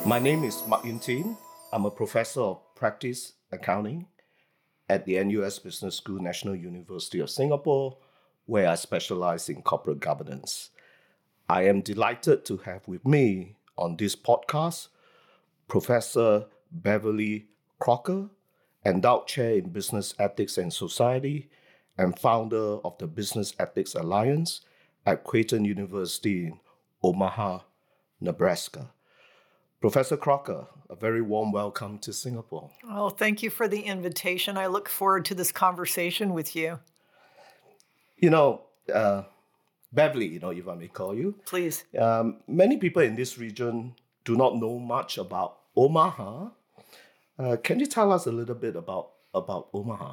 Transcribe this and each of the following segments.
My name is Mak Yun Tin. I'm a professor of practice accounting at the NUS Business School, National University of Singapore, where I specialize in corporate governance. I am delighted to have with me on this podcast Professor Beverly Crocker, Endowed Chair in Business Ethics and Society, and founder of the Business Ethics Alliance at Creighton University in Omaha, Nebraska. Professor Crocker, a very warm welcome to Singapore. Oh, thank you for the invitation. I look forward to this conversation with you. You know, Beverly, if I may call you, Please. many people in this region do not know much about Omaha. Can you tell us a little bit about Omaha?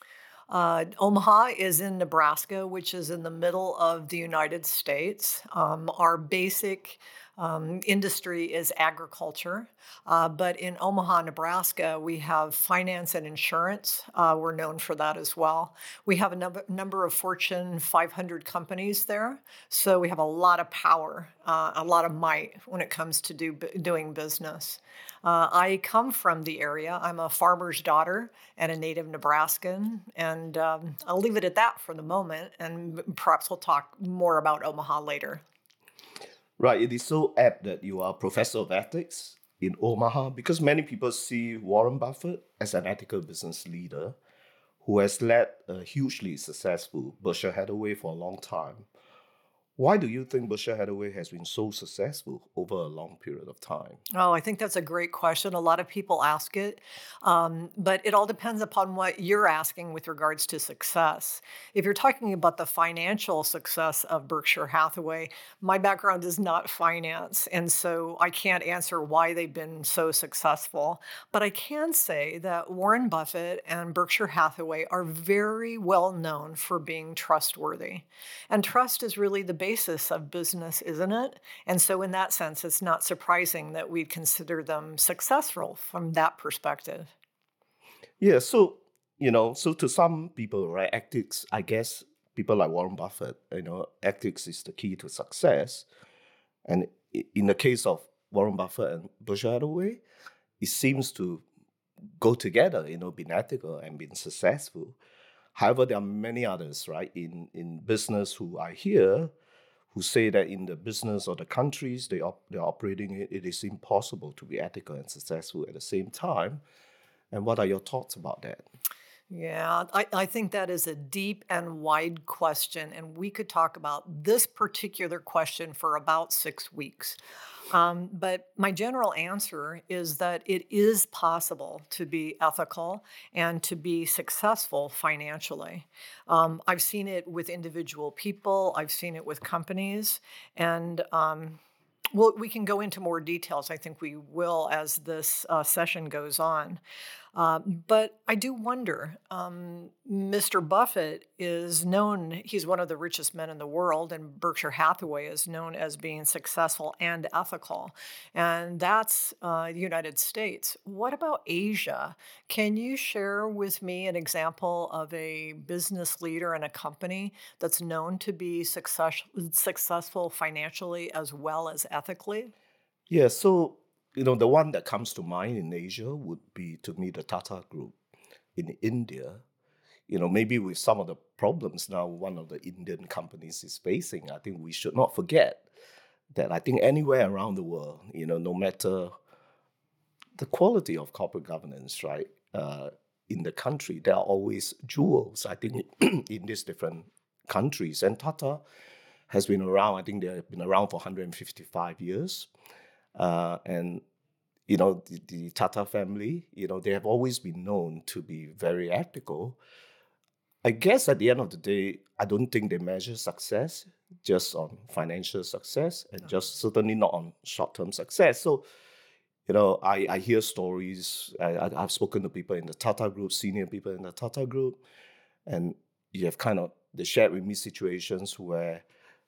Omaha is in Nebraska, which is in the middle of the United States. Our basic industry is agriculture, but in Omaha, Nebraska, we have finance and insurance. We're known for that as well. We have a number of Fortune 500 companies there, so we have a lot of power, a lot of might when it comes to doing business. I come from the area. I'm a farmer's daughter and a native Nebraskan, and I'll leave it at that for the moment, and perhaps we'll talk more about Omaha later. Right, it is so apt that you are a professor of ethics in Omaha because many people see Warren Buffett as an ethical business leader who has led a hugely successful Berkshire Hathaway for a long time. Why do you think Berkshire Hathaway has been so successful over a long period of time? Oh, I think that's a great question. A lot of people ask it, but it all depends upon what you're asking with regards to success. If you're talking about the financial success of Berkshire Hathaway, my background is not finance, and so I can't answer why they've been so successful. But I can say that Warren Buffett and Berkshire Hathaway are very well known for being trustworthy. And trust is really the basis of business, isn't it? And so in that sense, it's not surprising that we'd consider them successful from that perspective. Yeah, so to some people, right, ethics, I guess people like Warren Buffett, ethics is the key to success. And in the case of Warren Buffett and Berkshire Hathaway, it seems to go together, being ethical and being successful. However, there are many others, right, in business who I hear who say that in the business or the countries they're operating in, it is impossible to be ethical and successful at the same time. And what are your thoughts about that? Yeah, I think that is a deep and wide question, and we could talk about this particular question for about 6 weeks. But my general answer is that it is possible to be ethical and to be successful financially. I've seen it with individual people, I've seen it with companies, and well, we can go into more details. I think we will as this session goes on. But I do wonder, Mr. Buffett is known, he's one of the richest men in the world, and Berkshire Hathaway is known as being successful and ethical. And that's the United States. What about Asia? Can you share with me an example of a business leader in a company that's known to be successful financially as well as ethically? Yeah, so the one that comes to mind in Asia would be, to me, the Tata Group in India. Maybe with some of the problems now one of the Indian companies is facing, I think we should not forget that I think anywhere around the world, no matter the quality of corporate governance, right, in the country, there are always jewels, I think, in these different countries. And Tata has been around, I think they have been around for 155 years. And the Tata family, they have always been known to be very ethical. I guess at the end of the day, I don't think they measure success just on financial success and just certainly not on short-term success. So, I hear stories. I've spoken to people in the Tata Group, senior people in the Tata Group, and they shared with me situations where,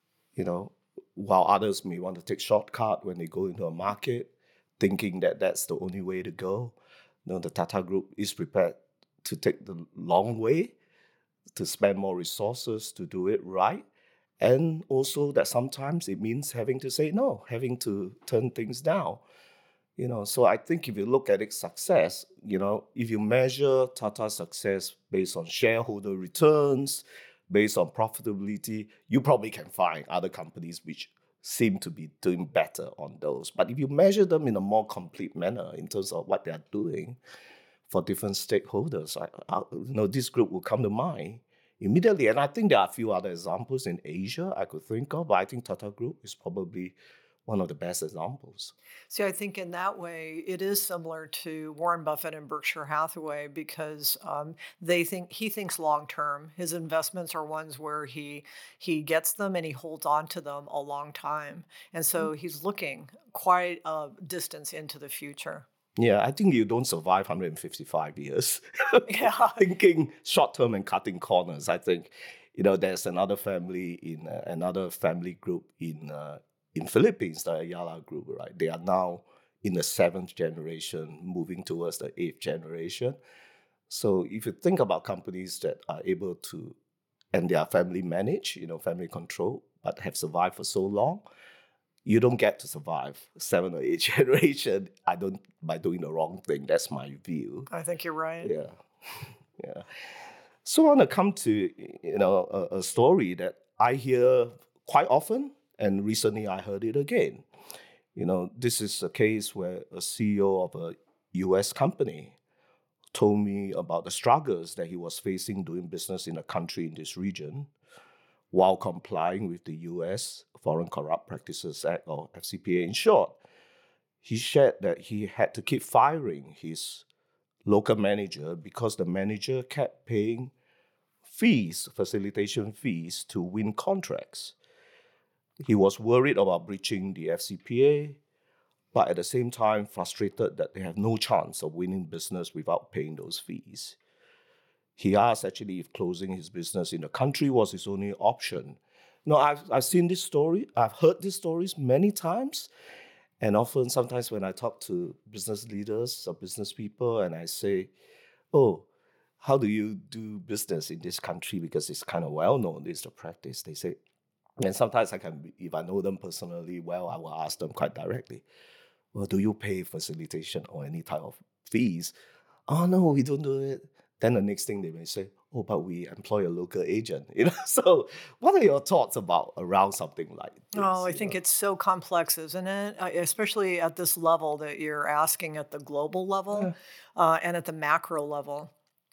while others may want to take shortcut when they go into a market, thinking that that's the only way to go, the Tata Group is prepared to take the long way, to spend more resources to do it right. And also that sometimes it means having to say no, having to turn things down. So I think if you look at its success, if you measure Tata's success based on shareholder returns, based on profitability, you probably can find other companies which seem to be doing better on those. But if you measure them in a more complete manner in terms of what they are doing for different stakeholders, this group will come to mind immediately. And I think there are a few other examples in Asia I could think of, but I think Tata Group is probably one of the best examples. See, I think in that way, it is similar to Warren Buffett and Berkshire Hathaway because he thinks long term. His investments are ones where he gets them and he holds on to them a long time, and so he's looking quite a distance into the future. Yeah, I think you don't survive 155 years Yeah. thinking short term and cutting corners. I think, there's another family group in Philippines, the Ayala group, right? They are now in the 7th generation, moving towards the 8th generation. So if you think about companies that are able to, and they are family managed, family controlled, but have survived for so long, you don't get to survive 7 or 8 generation. By doing the wrong thing. That's my view. I think you're right. Yeah, yeah. So I want to come to a story that I hear quite often, and recently I heard it again. This is a case where a CEO of a U.S. company told me about the struggles that he was facing doing business in a country in this region, while complying with the U.S. Foreign Corrupt Practices Act, or FCPA in short. He shared that he had to keep firing his local manager because the manager kept paying facilitation fees, to win contracts. He was worried about breaching the FCPA, but at the same time frustrated that they have no chance of winning business without paying those fees. He asked actually if closing his business in the country was his only option. I've seen this story. I've heard these stories many times. And often, sometimes when I talk to business leaders or business people and I say, oh, how do you do business in this country? Because it's kind of well known, this is the practice. They say, and sometimes if I know them personally well, I will ask them quite directly, well, do you pay facilitation or any type of fees? Oh, no, we don't do it. Then the next thing they may say, oh, but we employ a local agent. So what are your thoughts around something like this? Oh, I think it's so complex, isn't it? Especially at this level that you're asking at the global level and at the macro level.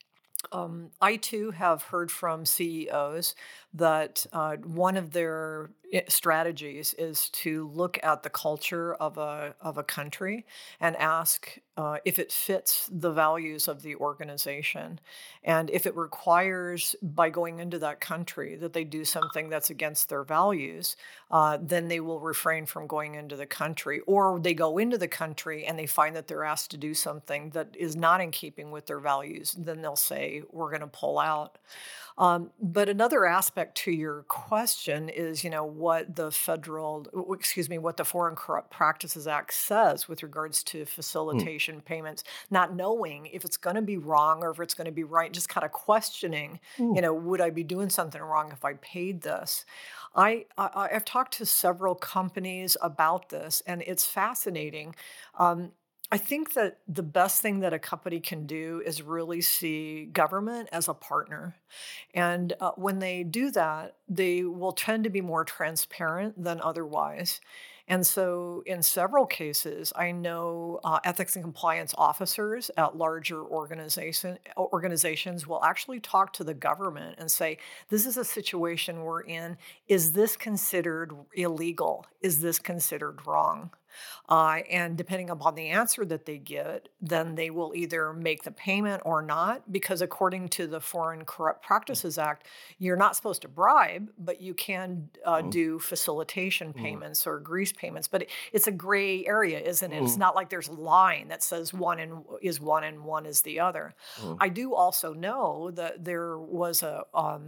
I too have heard from CEOs that one of their strategies is to look at the culture of a country and ask if it fits the values of the organization, and if it requires by going into that country that they do something that's against their values, then they will refrain from going into the country, or they go into the country and they find that they're asked to do something that is not in keeping with their values. Then they'll say, we're going to pull out. But another aspect to your question is, what the what the Foreign Corrupt Practices Act says with regards to facilitation payments, not knowing if it's going to be wrong or if it's going to be right, just kind of questioning, would I be doing something wrong if I paid this? I've talked to several companies about this, and it's fascinating. I think that the best thing that a company can do is really see government as a partner. And when they do that, they will tend to be more transparent than otherwise. And so, in several cases, I know ethics and compliance officers at larger organizations will actually talk to the government and say, this is a situation we're in. Is this considered illegal? Is this considered wrong? And depending upon the answer that they get, then they will either make the payment or not, because according to the Foreign Corrupt Practices Act, you're not supposed to bribe, but you can do facilitation payments or grease payments. But it's a gray area, isn't it? It's not like there's a line that says one and one is the other. I do also know that there was a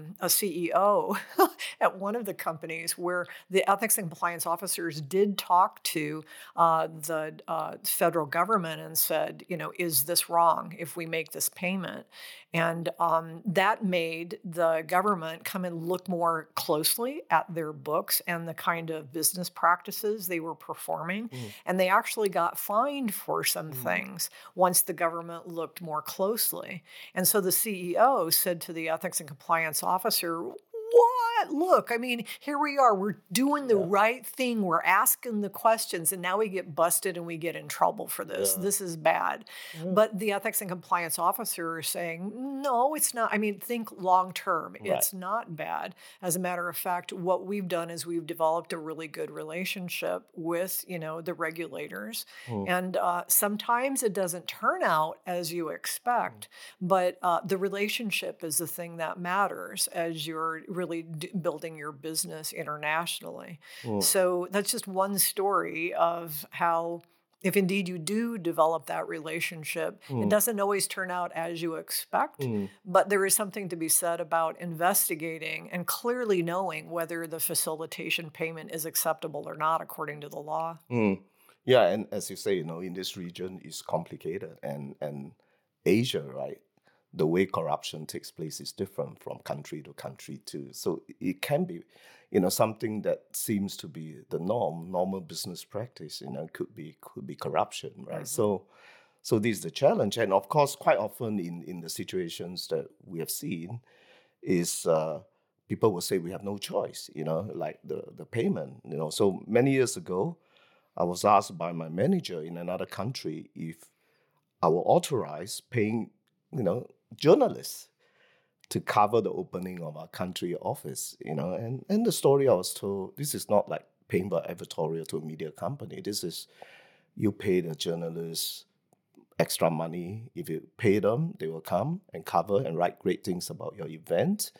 CEO at one of the companies where the ethics and compliance officers did talk to the federal government and said, is this wrong if we make this payment? And that made the government come and look more closely at their books and the kind of business practices they were performing. And they actually got fined for some things once the government looked more closely. And so the CEO said to the ethics and compliance officer, what? Look, I mean, here we are. We're doing the right thing. We're asking the questions, and now we get busted and we get in trouble for this. This is bad. But the ethics and compliance officer is saying, no, it's not. I mean, think long term. It's not bad. As a matter of fact, what we've done is we've developed a really good relationship with, the regulators. And sometimes it doesn't turn out as you expect, but the relationship is the thing that matters as you're really building your business internationally. So that's just one story of how, if indeed you do develop that relationship, it doesn't always turn out as you expect, but there is something to be said about investigating and clearly knowing whether the facilitation payment is acceptable or not according to the law. Yeah, and as you say, in this region is complicated, and Asia, right? The way corruption takes place is different from country to country too. So it can be, something that seems to be the normal business practice, could be corruption, right? So this is the challenge, and of course, quite often in the situations that we have seen, is people will say we have no choice, like the payment, So many years ago, I was asked by my manager in another country if I will authorize paying, journalists to cover the opening of our country office, and the story I was told, this is not like paying by editorial to a media company. This is, you pay the journalists extra money. If you pay them, they will come and cover and write great things about your event,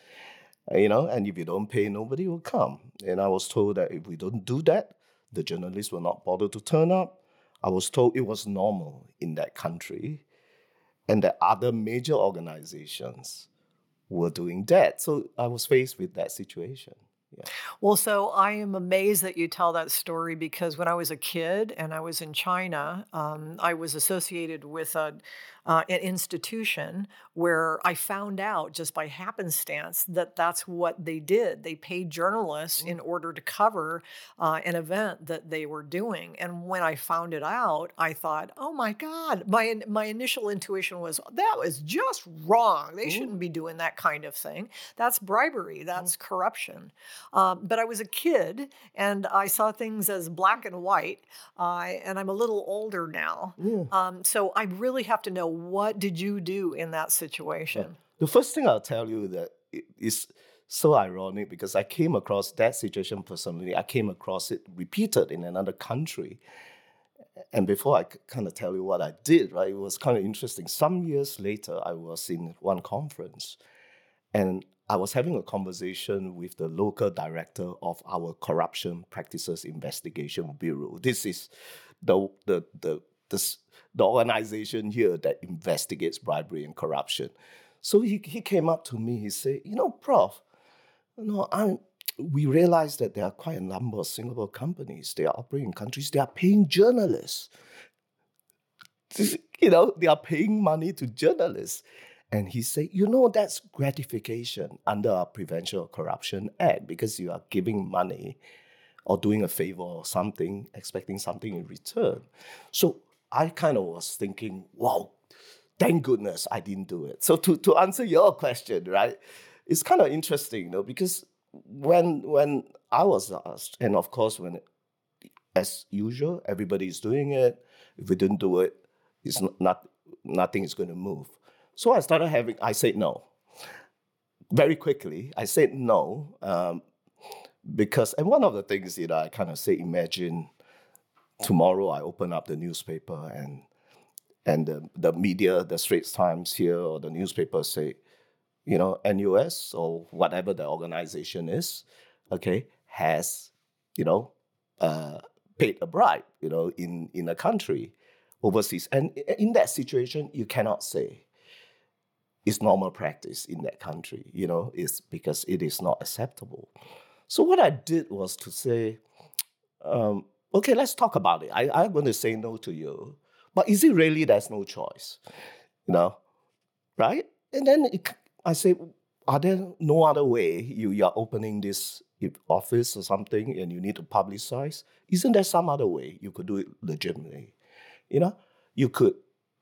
and if you don't pay, nobody will come. And I was told that if we don't do that, the journalists will not bother to turn up. I was told it was normal in that country, and that other major organizations were doing that. So I was faced with that situation. Yeah. Well, so I am amazed that you tell that story, because when I was a kid and I was in China, I was associated with an institution where I found out just by happenstance that that's what they did. They paid journalists in order to cover an event that they were doing. And when I found it out, I thought, oh my God, my initial intuition was that was just wrong. They shouldn't be doing that kind of thing. That's bribery. That's corruption. But I was a kid and I saw things as black and white, and I'm a little older now. So I really have to know, what did you do in that situation? The first thing I'll tell you that is so ironic, because I came across that situation personally. I came across it repeated in another country. And before I kind of tell you what I did, right, it was kind of interesting. Some years later, I was in one conference, and I was having a conversation with the local director of our Corruption Practices Investigation Bureau. This is the organization here that investigates bribery and corruption. So he came up to me, he said, Prof, we realize that there are quite a number of Singapore companies, they are operating in countries, they are paying journalists. They are paying money to journalists. And he said, that's gratification under our Prevention of Corruption Act, because you are giving money or doing a favor or something, expecting something in return. So I kind of was thinking, wow, thank goodness I didn't do it. So to answer your question, right, it's kind of interesting, because when I was asked, and of course, as usual, everybody is doing it. If we didn't do it, it's nothing is going to move. So I said no. Very quickly, I said no, because, and one of the things, I kind of say, imagine tomorrow I open up the newspaper and the media, the Straits Times here or the newspaper say, NUS or whatever the organization is, okay, has, paid a bribe, in a country overseas. And in that situation, you cannot say it's normal practice in that country, it's because it is not acceptable. So what I did was to say, okay, let's talk about it. I'm going to say no to you. But is it really there's no choice? You know, right? And then I say, are there no other way you're opening this office or something and you need to publicize? Isn't there some other way you could do it legitimately? You know, you could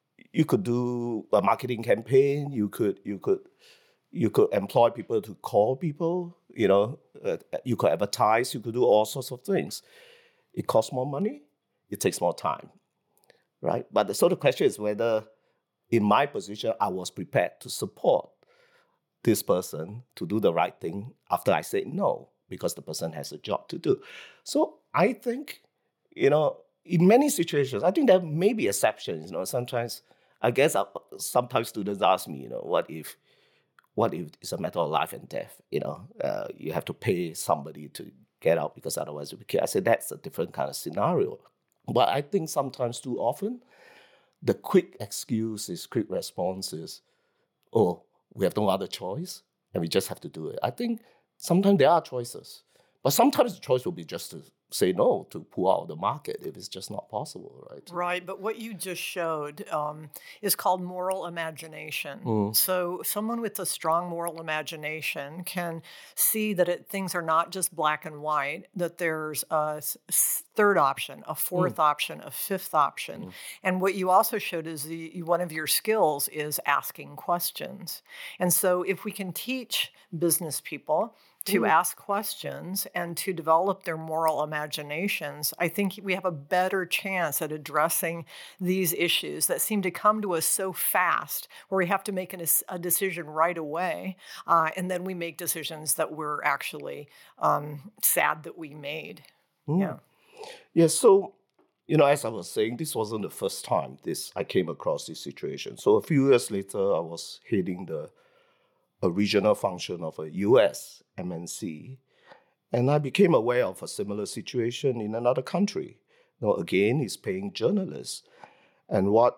do a marketing campaign. You could employ people to call people. You could advertise. You could do all sorts of things. It costs more money. It takes more time, right? But the question is whether, in my position, I was prepared to support this person to do the right thing after I said no, because the person has a job to do. So I think, in many situations, I think there may be exceptions. Sometimes, I guess, sometimes students ask me, what if it's a matter of life and death? You have to pay somebody to get out because otherwise you'll be killed. I said that's a different kind of scenario. But I think sometimes too often, the quick response is, oh, we have no other choice and we just have to do it. I think sometimes there are choices, but sometimes the choice will be just to say no, to pull out of the market if it's just not possible, right? Right, but what you just showed is called moral imagination. So someone with a strong moral imagination can see that things are not just black and white, that there's a third option, a fourth option, a fifth option. And what you also showed is one of your skills is asking questions. And so if we can teach business people to ask questions and to develop their moral imaginations, I think we have a better chance at addressing these issues that seem to come to us so fast, where we have to make a decision right away, and then we make decisions that we're actually sad that we made. Yeah, so, as I was saying, this wasn't the first time I came across this situation. So a few years later, I was heading a regional function of a US MNC, and I became aware of a similar situation in another country. Again, it's paying journalists. And what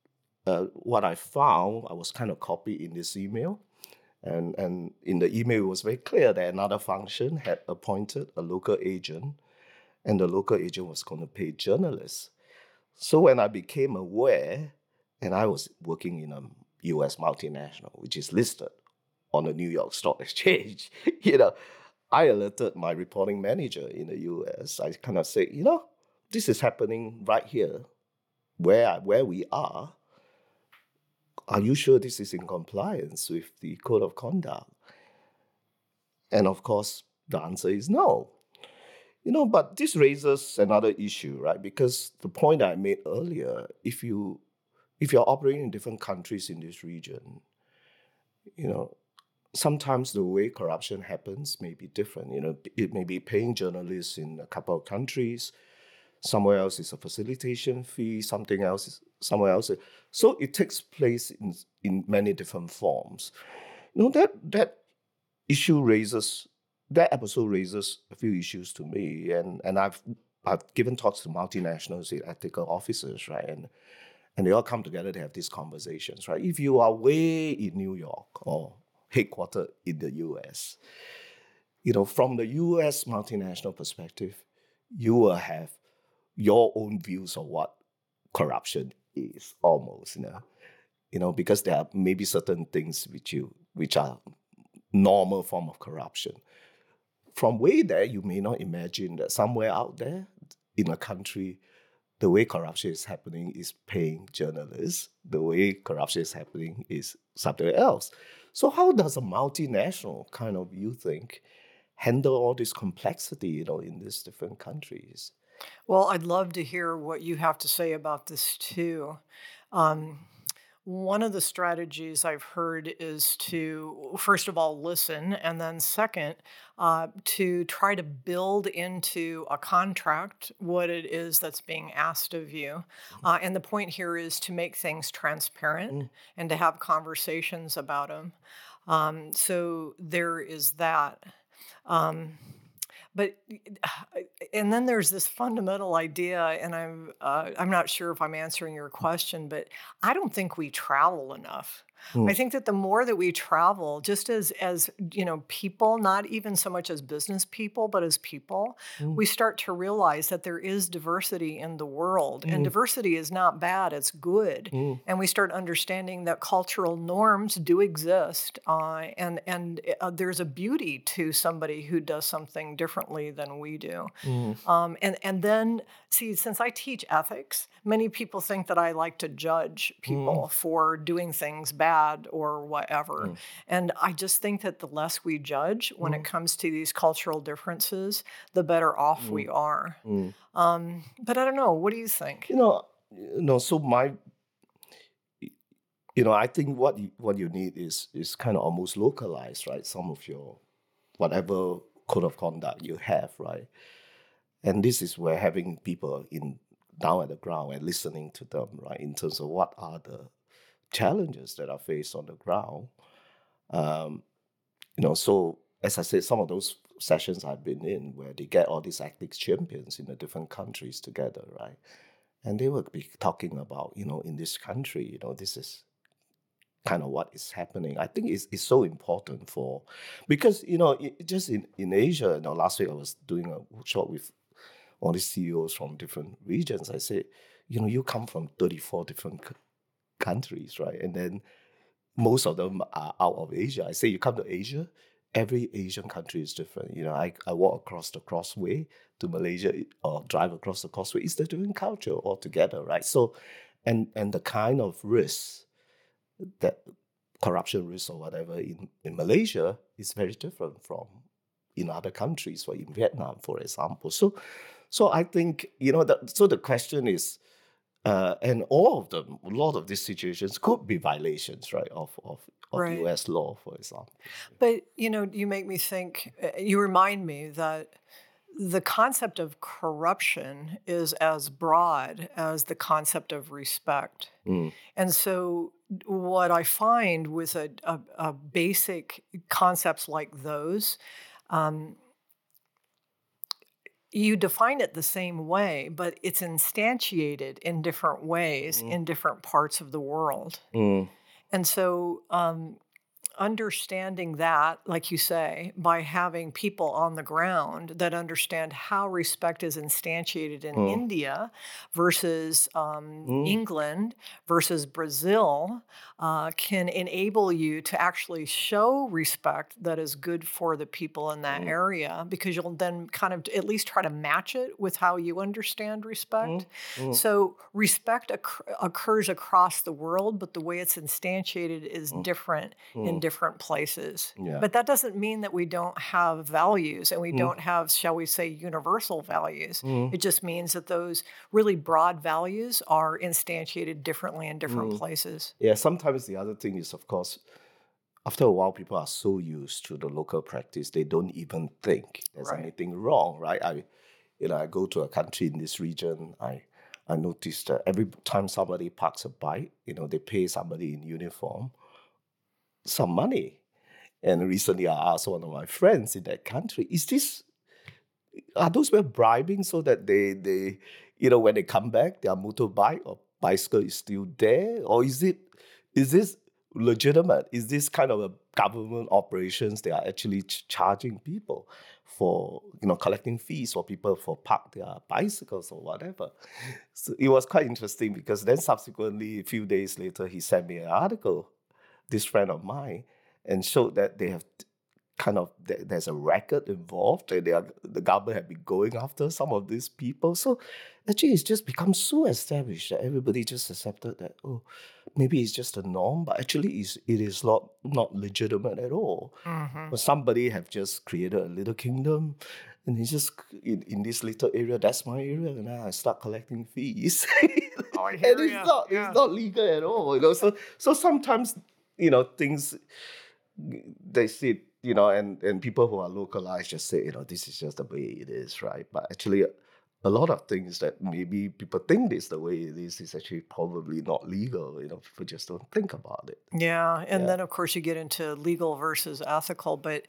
I found, I was kind of copied in this email. And in the email, it was very clear that another function had appointed a local agent, and the local agent was going to pay journalists. So when I became aware, and I was working in a US multinational, which is listed on the New York Stock Exchange, I alerted my reporting manager in the US. I kind of said, this is happening right here, where we are. Are you sure this is in compliance with the code of conduct? And of course, the answer is no. But this raises another issue, right? Because the point I made earlier, if you're operating in different countries in this region, sometimes the way corruption happens may be different. It may be paying journalists in a couple of countries. Somewhere else is a facilitation fee. Something else is somewhere else. So it takes place in many different forms. That episode raises a few issues to me, and I've given talks to multinationals, ethical officers, right, and they all come together to have these conversations, right? If you are way in New York or headquartered in the US, from the US multinational perspective, you will have your own views of what corruption is, almost, because there are maybe certain things which are normal form of corruption. From way there, you may not imagine that somewhere out there in a country, the way corruption is happening is paying journalists. The way corruption is happening is something else. So how does a multinational kind of, you think, handle all this complexity, in these different countries? Well, I'd love to hear what you have to say about this too. One of the strategies I've heard is to, first of all, listen, and then second, to try to build into a contract what it is that's being asked of you. And the point here is to make things transparent and to have conversations about them. So there is that. But and then there's this fundamental idea, and I'm not sure if I'm answering your question, but I don't think we travel enough. I Mm, think that the more that we travel, just as people, not even so much as business people, but as people, mm, we start to realize that there is diversity in the world, and mm, diversity is not bad; it's good. mm, And we start understanding that cultural norms do exist, and there's a beauty to somebody who does something differently than we do. mm, And then, see, since I teach ethics, many people think that I like to judge mm, people for doing things bad or whatever. mm, And I just think that the less we judge when it mm, comes to these cultural differences, the better off mm, we are. mm. But I don't know. What do you think? So I think what you need is kind of almost localized, right? Some of your whatever code of conduct you have, right? And this is where having people in down at the ground and listening to them, right, in terms of what are the challenges that are faced on the ground. Um, so as I said, some of those sessions I've been in where they get all these ethics champions in the different countries together, right? And they will be talking about, in this country, this is kind of what is happening. I think it's so important because, just in Asia, last week I was doing a workshop with all these CEOs from different regions. I said, you come from 34 different countries, right? And then most of them are out of Asia. I say you come to Asia, every Asian country is different. I walk across the crossway to Malaysia or drive across the causeway. It's a different culture altogether, right? So, and the kind of risk that corruption risk or whatever in Malaysia is very different from in other countries, or in Vietnam, for example. So I think, so the question is, and all of them, a lot of these situations could be violations, right, of Right. US law, for example. But, you make me think, you remind me that the concept of corruption is as broad as the concept of respect. Mm, And so, what I find with a basic concepts like those, um, you define it the same way, but it's instantiated in different ways mm, in different parts of the world. mm, And so, understanding that, like you say, by having people on the ground that understand how respect is instantiated in mm, India versus mm, England versus Brazil, can enable you to actually show respect that is good for the people in that mm, area, because you'll then kind of at least try to match it with how you understand mm, respect. mm, So respect occurs across the world, but the way it's instantiated is mm, different in mm. different places. Yeah. But that doesn't mean that we don't have values and we Mm, don't have, shall we say, universal values. mm, It just means that those really broad values are instantiated differently in different mm. places. Yeah, sometimes the other thing is, of course, after a while, people are so used to the local practice, they don't even think there's Right. anything wrong, right? I go to a country in this region, I noticed that every time somebody parks a bike, they pay somebody in uniform some money. And recently I asked one of my friends in that country, are those people bribing so that when they come back, their motorbike or bicycle is still there? Or is this legitimate? Is this kind of a government operations? They are actually charging people for, collecting fees for people for park their bicycles or whatever. So it was quite interesting because then subsequently, a few days later, he sent me an article, this friend of mine, and showed that they have kind of there's a record involved, and the government have been going after some of these people. So actually, it's just become so established that everybody just accepted that, oh, maybe it's just a norm, but actually it is not legitimate at all. Hmm. But somebody have just created a little kingdom, and it's just in this little area. That's my area, and then I start collecting fees, Oh, I and hear it's you. not it's Yeah. not legal at all. So sometimes things they see, and people who are localized just say, this is just the way it is, right? But actually, a lot of things that maybe people think is the way it is actually probably not legal. People just don't think about it. Yeah, and Yeah. then of course you get into legal versus ethical, but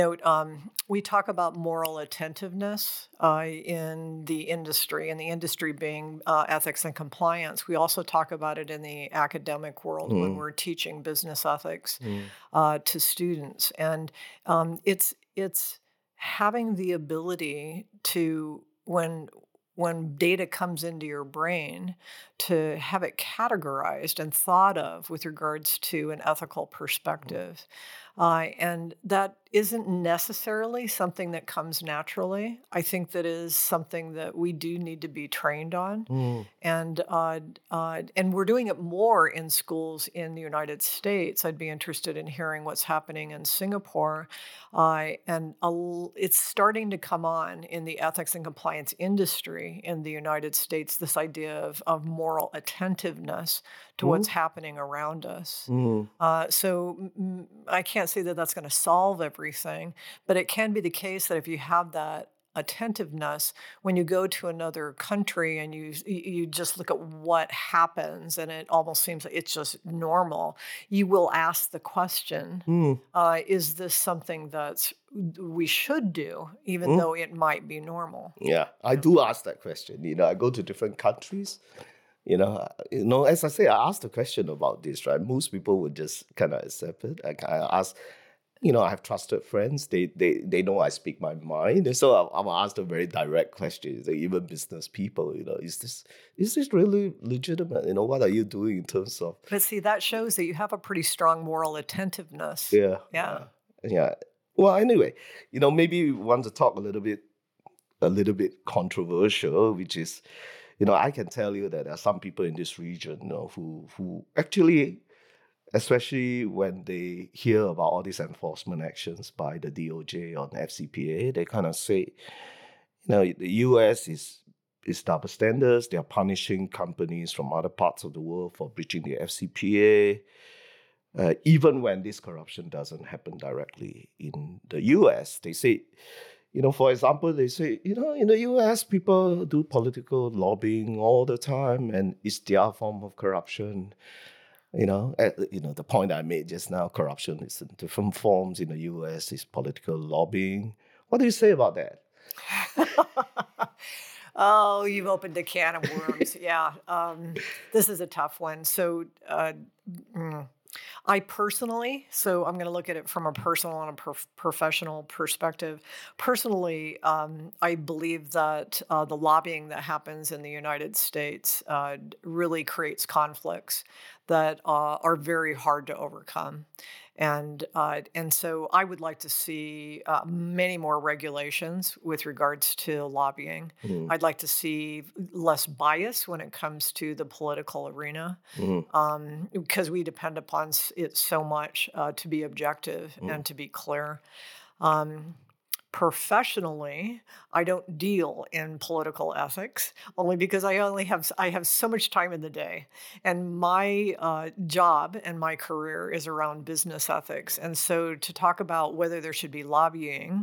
we talk about moral attentiveness in the industry, and the industry being ethics and compliance. We also talk about it in the academic world when Mm, we're teaching business ethics mm, to students, and it's having the ability to when data comes into your brain to have it categorized and thought of with regards to an ethical perspective. And that isn't necessarily something that comes naturally. I think that is something that we do need to be trained on. mm, And we're doing it more in schools in the United States. I'd be interested in hearing what's happening in Singapore. It's starting to come on in the ethics and compliance industry in the United States, this idea of moral attentiveness to what's mm, happening around us. mm. I can't say that that's going to solve everything, but it can be the case that if you have that attentiveness when you go to another country and you just look at what happens and it almost seems like it's just normal, you will ask the question, Mm, is this something that we should do even mm. though it might be normal? Yeah, I do ask that question. I go to different countries. As I say, I asked the question about this, right? Most people would just kind of accept it. I ask, I have trusted friends. They know I speak my mind, and so I'm asked a very direct question. Like, even business people, is this really legitimate? What are you doing in terms of? But see, that shows that you have a pretty strong moral attentiveness. Yeah, Yeah. yeah. Well, anyway, maybe we want to talk a little bit controversial, which is, I can tell you that there are some people in this region, who actually, especially when they hear about all these enforcement actions by the DOJ on FCPA, they kind of say, the US is double standards. They are punishing companies from other parts of the world for breaching the FCPA, even when this corruption doesn't happen directly in the US. They say, for example, they say, in the US, people do political lobbying all the time, and it's their form of corruption. The point I made just now, corruption is in different forms in the US, is political lobbying. What do you say about that? Oh, you've opened a can of worms. Yeah. This is a tough one. Mm, I personally, so I'm going to look at it from a personal and a professional perspective. Personally, I believe that the lobbying that happens in the United States really creates conflicts that are very hard to overcome. And so I would like to see many more regulations with regards to lobbying. Mm, I'd like to see less bias when it comes to the political arena, mm, because we depend upon it so much to be objective mm, and to be clear. Um, Professionally, I don't deal in political ethics only because I have so much time in the day, and my job and my career is around business ethics. And so, to talk about whether there should be lobbying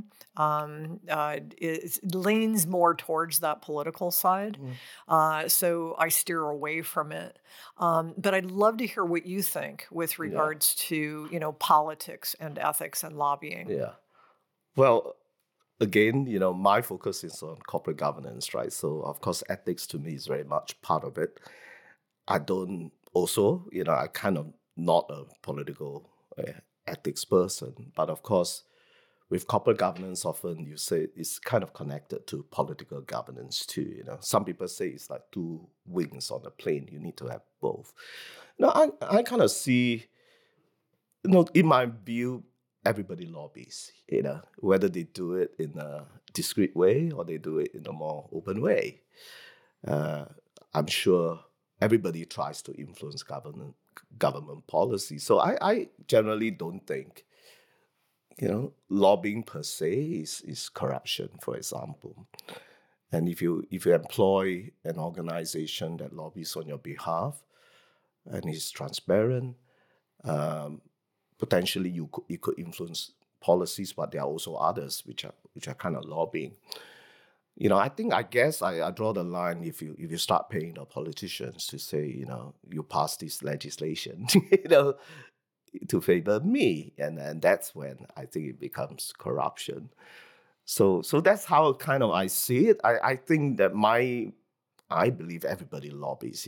leans more towards that political side. mm. So I steer away from it. But I'd love to hear what you think with Yeah, regards to politics and ethics and lobbying. yeah. Well, again, my focus is on corporate governance, right? So, of course, ethics to me is very much part of it. I don't also, I kind of not a political ethics person, but of course, with corporate governance, often you say it's kind of connected to political governance too. Some people say it's like two wings on a plane. You need to have both. I kind of see, in my view, everybody lobbies. Whether they do it in a discreet way or they do it in a more open way. Uh, I'm sure everybody tries to influence government policy. So I generally don't think lobbying per se is corruption, for example. And if you employ an organization that lobbies on your behalf and is transparent, um, potentially you could influence policies, but there are also others which are kind of lobbying. I think, I guess I draw the line if you start paying the politicians to say, you pass this legislation, to favor me, and that's when I think it becomes corruption. So that's how kind of I see it. I think that I believe everybody lobbies,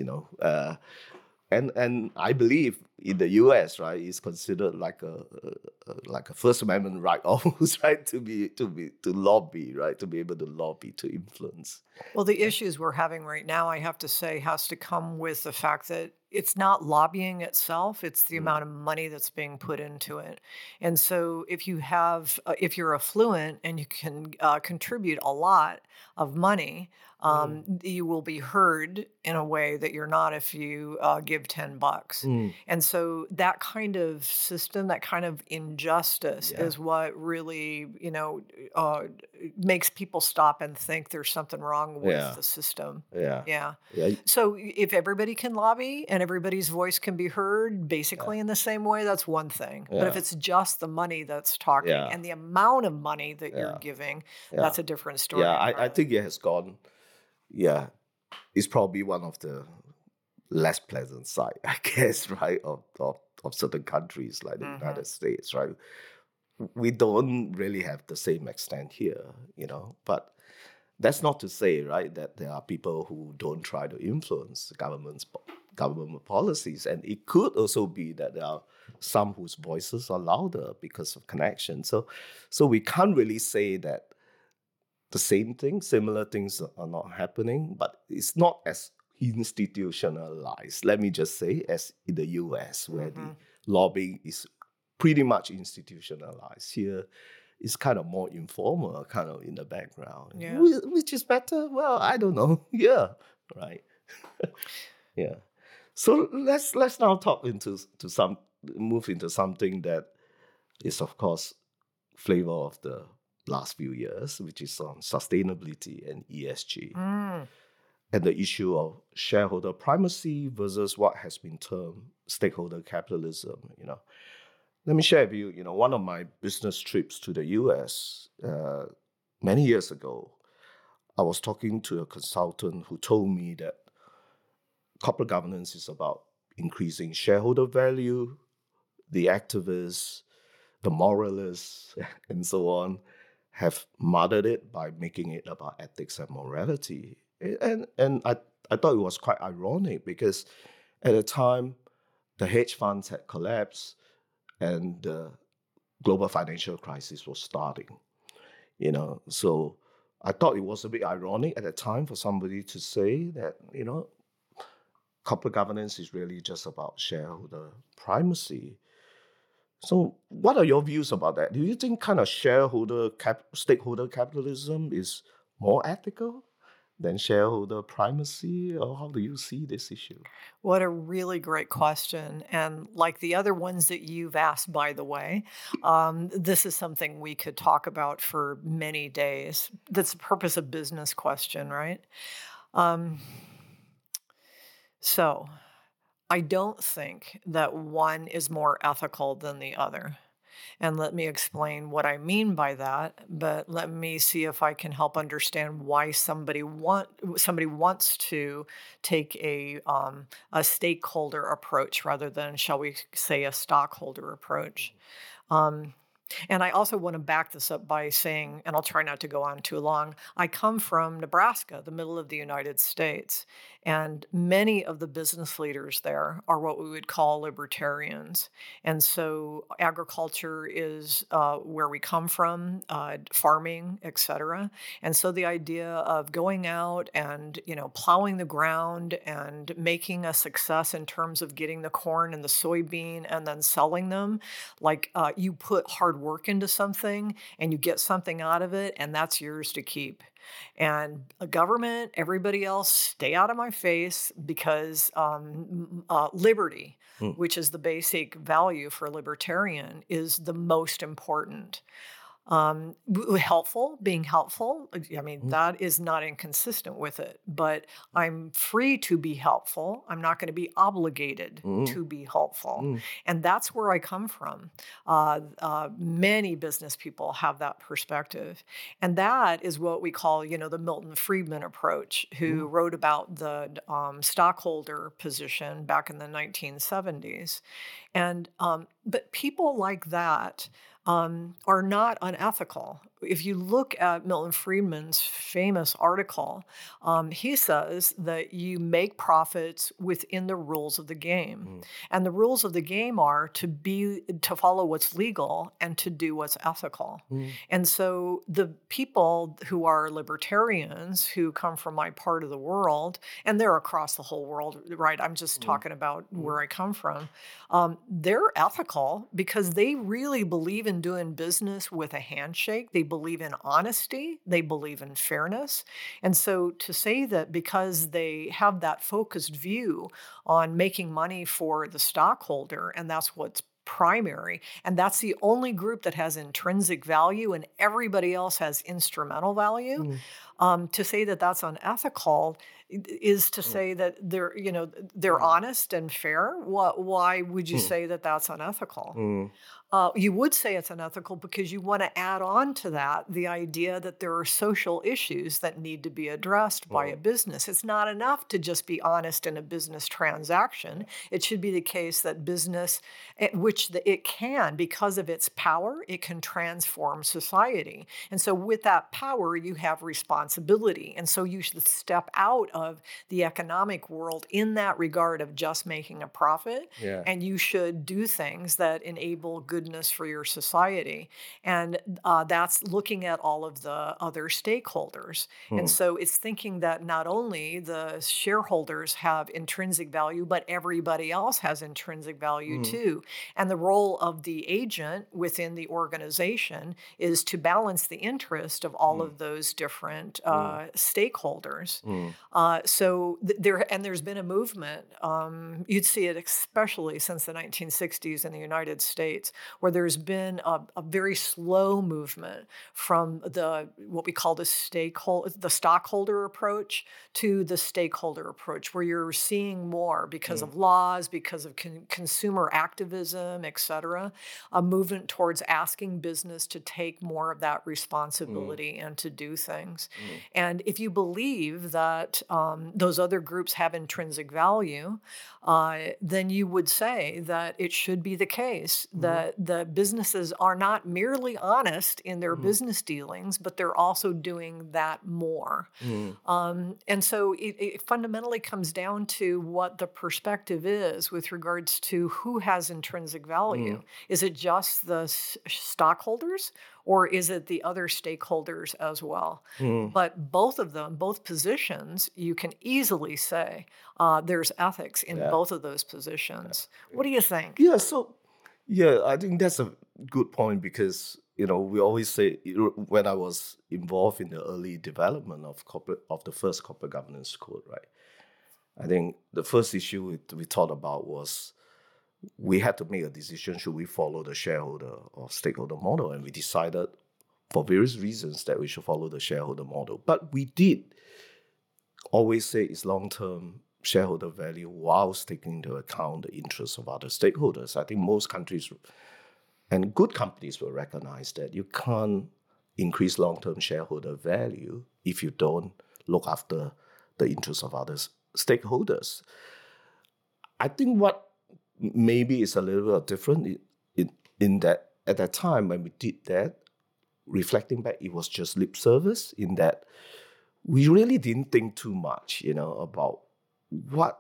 and I believe in the U.S., right, it's considered like a First Amendment right almost, right, to lobby, right, to be able to lobby, to influence. Well, the issues we're having right now, I have to say, has to come with the fact that it's not lobbying itself, it's the Mm, amount of money that's being put into it. And so if you're affluent and you can contribute a lot of money, mm, you will be heard in a way that you're not if you give $10. mm. And so that kind of system, that kind of injustice Yeah, is what really, uh, makes people stop and think there's something wrong with yeah, the system. yeah, Yeah. yeah, So if everybody can lobby and everybody's voice can be heard yeah, basically in the same way, that's one thing. But if yeah, it's just the money that's talking yeah, and the amount of money that you're yeah, giving, yeah, that's a different yeah. story I entirely. think it has gone. Yeah, it's probably one of the less pleasant side, I guess, right, of certain countries like the Hmm. United States, right? We don't really have the same extent here, but that's not to say, right, that there are people who don't try to influence government policies, and it could also be that there are some whose voices are louder because of connection. So we can't really say that the same thing, similar things are not happening, but it's not as institutionalized, let me just say, as in the US, where the Hmm. lobbying is pretty much institutionalized. Here, it's kind of more informal, kind of in the background. Yeah. Which is better? Well, I don't know. Yeah, right. Yeah. So let's now talk to some move into something that is, of course, flavor of the last few years, which is on sustainability and ESG, Mm. and the issue of shareholder primacy versus what has been termed stakeholder capitalism. Let me share with you. One of my business trips to the US many years ago, I was talking to a consultant who told me that corporate governance is about increasing shareholder value. The activists, the moralists, and so on have mothered it by making it about ethics and morality. And I thought it was quite ironic because at the time the hedge funds had collapsed and the global financial crisis was starting. So I thought it was a bit ironic at the time for somebody to say that, corporate governance is really just about shareholder primacy. So, what are your views about that? Do you think kind of stakeholder capitalism is more ethical than shareholder primacy, or how do you see this issue? What a really great question. And like the other ones that you've asked, by the way, this is something we could talk about for many days. That's the purpose of business question, right? Um, so I don't think that one is more ethical than the other. And let me explain what I mean by that, but let me see if I can help understand why somebody wants to take a stakeholder approach rather than, shall we say, a stockholder approach. Um, and I also want to back this up by saying, and I'll try not to go on too long, I come from Nebraska, the middle of the United States, and many of the business leaders there are what we would call libertarians. And so agriculture is where we come from, farming, etc. And so the idea of going out and, plowing the ground and making a success in terms of getting the corn and the soybean and then selling them, like you put hard work into something and you get something out of it, and that's yours to keep. And a government, everybody else, stay out of my face because liberty, Mm, which is the basic value for a libertarian, is the most important. Being helpful. I mean, Mm, that is not inconsistent with it, but I'm free to be helpful. I'm not going to be obligated mm, to be helpful. mm, And that's where I come from. Many business people have that perspective. And that is what we call, the Milton Friedman approach, who mm, wrote about the stockholder position back in the 1970s. And but people like that are not unethical. If you look at Milton Friedman's famous article, he says that you make profits within the rules of the game, mm, and the rules of the game are to follow what's legal and to do what's ethical. mm, And so the people who are libertarians who come from my part of the world, and they're across the whole world, right? I'm just mm, talking about mm, where I come from. They're ethical because they really believe in doing business with a handshake. They believe in honesty. They believe in fairness. And so to say that because they have that focused view on making money for the stockholder, and that's what's primary, and that's the only group that has intrinsic value and everybody else has instrumental value, mm, to say that that's unethical is to mm, say that they're mm, honest and fair. Why would you mm, say that that's unethical? mm, You would say it's unethical because you want to add on to that the idea that there are social issues that need to be addressed by a mm. business. It's not enough to just be honest in a business transaction. It should be the case that business, it can, because of its power, it can transform society. And so, with that power, you have responsibility. And so, you should step out of the economic world in that regard of just making a profit, Yeah. and you should do things that enable goodness for your society. And that's looking at all of the other stakeholders. And Mm, so it's thinking that not only the shareholders have intrinsic value, but everybody else has intrinsic value mm, too. And the role of the agent within the organization is to balance the interest of all mm, of those different mm, stakeholders. mm, There's been a movement. You'd see it especially since the 1960s in the United States, where there's been a very slow movement from what we call the stockholder approach to the stakeholder approach, where you're seeing more because mm, of laws, because of consumer activism, et cetera, a movement towards asking business to take more of that mm, responsibility and to do things. mm, And if you believe that those other groups have intrinsic value, then you would say that it should be the case mm, that the businesses are not merely honest in their mm, business dealings, but they're also doing that more. mm, And so it fundamentally comes down to what the perspective is with regards to who has intrinsic value. mm, Is it just the stockholders, or is it the other stakeholders as well? mm. But both of them, both positions, you can easily say there's ethics in Yeah. both of those positions. What do you think? Yeah. So, yeah, I think that's a good point because we always say when I was involved in the early development of the first corporate governance code, right? I think the first issue we thought about was we had to make a decision: should we follow the shareholder or stakeholder model? And we decided, for various reasons, that we should follow the shareholder model. But we did always say it's long-term shareholder value whilst taking into account the interests of other stakeholders. I think most countries and good companies will recognize that you can't increase long-term shareholder value if you don't look after the interests of other stakeholders. I think what maybe is a little bit different in that at that time when we did that, reflecting back, it was just lip service in that we really didn't think too much, about what,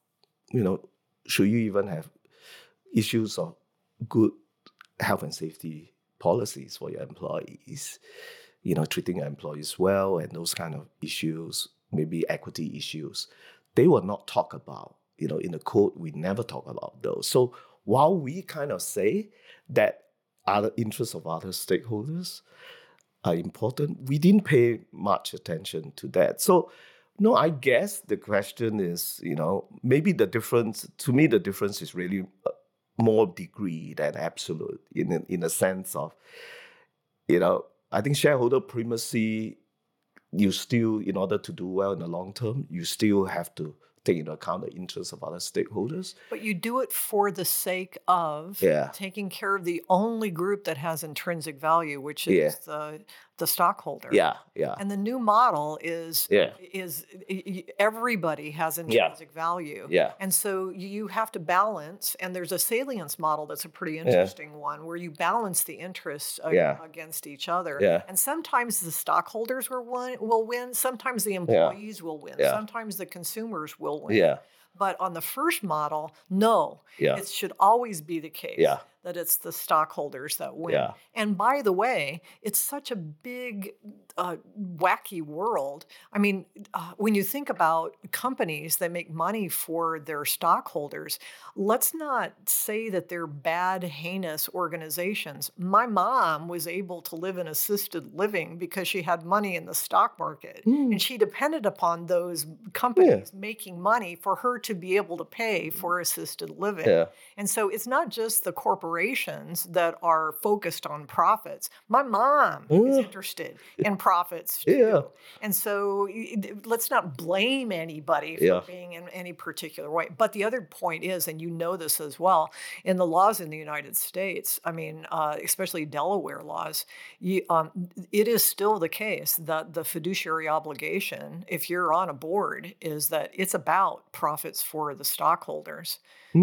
should you even have issues of good health and safety policies for your employees, treating your employees well and those kind of issues, maybe equity issues. They were not talked about. In the code, we never talk about those. So while we kind of say that other interests of other stakeholders are important, we didn't pay much attention to that. So, no, I guess the question is, maybe the difference, to me, the difference is really more degree than absolute in a sense of I think shareholder primacy, you still, in order to do well in the long term, you still have to take into account the interests of other stakeholders. But you do it for the sake of Yeah. taking care of the only group that has intrinsic value, which Yeah. is the stockholder. Yeah. Yeah. And the new model is Yeah. everybody has intrinsic value. Yeah. And so you have to balance, and there's a salience model that's a pretty interesting one where you balance the interests against each other. Yeah. And sometimes the stockholders will win, sometimes the employees will win, sometimes the consumers will win. Yeah. But on the first model, no, it should always be the case that it's the stockholders that win. Yeah. And by the way, it's such a big, wacky world. I mean, when you think about companies that make money for their stockholders, let's not say that they're bad, heinous organizations. My mom was able to live in assisted living because she had money in the stock market. And she depended upon those companies making money for her to be able to pay for assisted living. Yeah. And so it's not just the corporations that are focused on profits. My mom is interested in profits too. Yeah. And so let's not blame anybody for being in any particular way. But the other point is, and you know this as well, in the laws in the United States, I mean, especially Delaware laws, it is still the case that the fiduciary obligation, if you're on a board, is that it's about profits for the stockholders.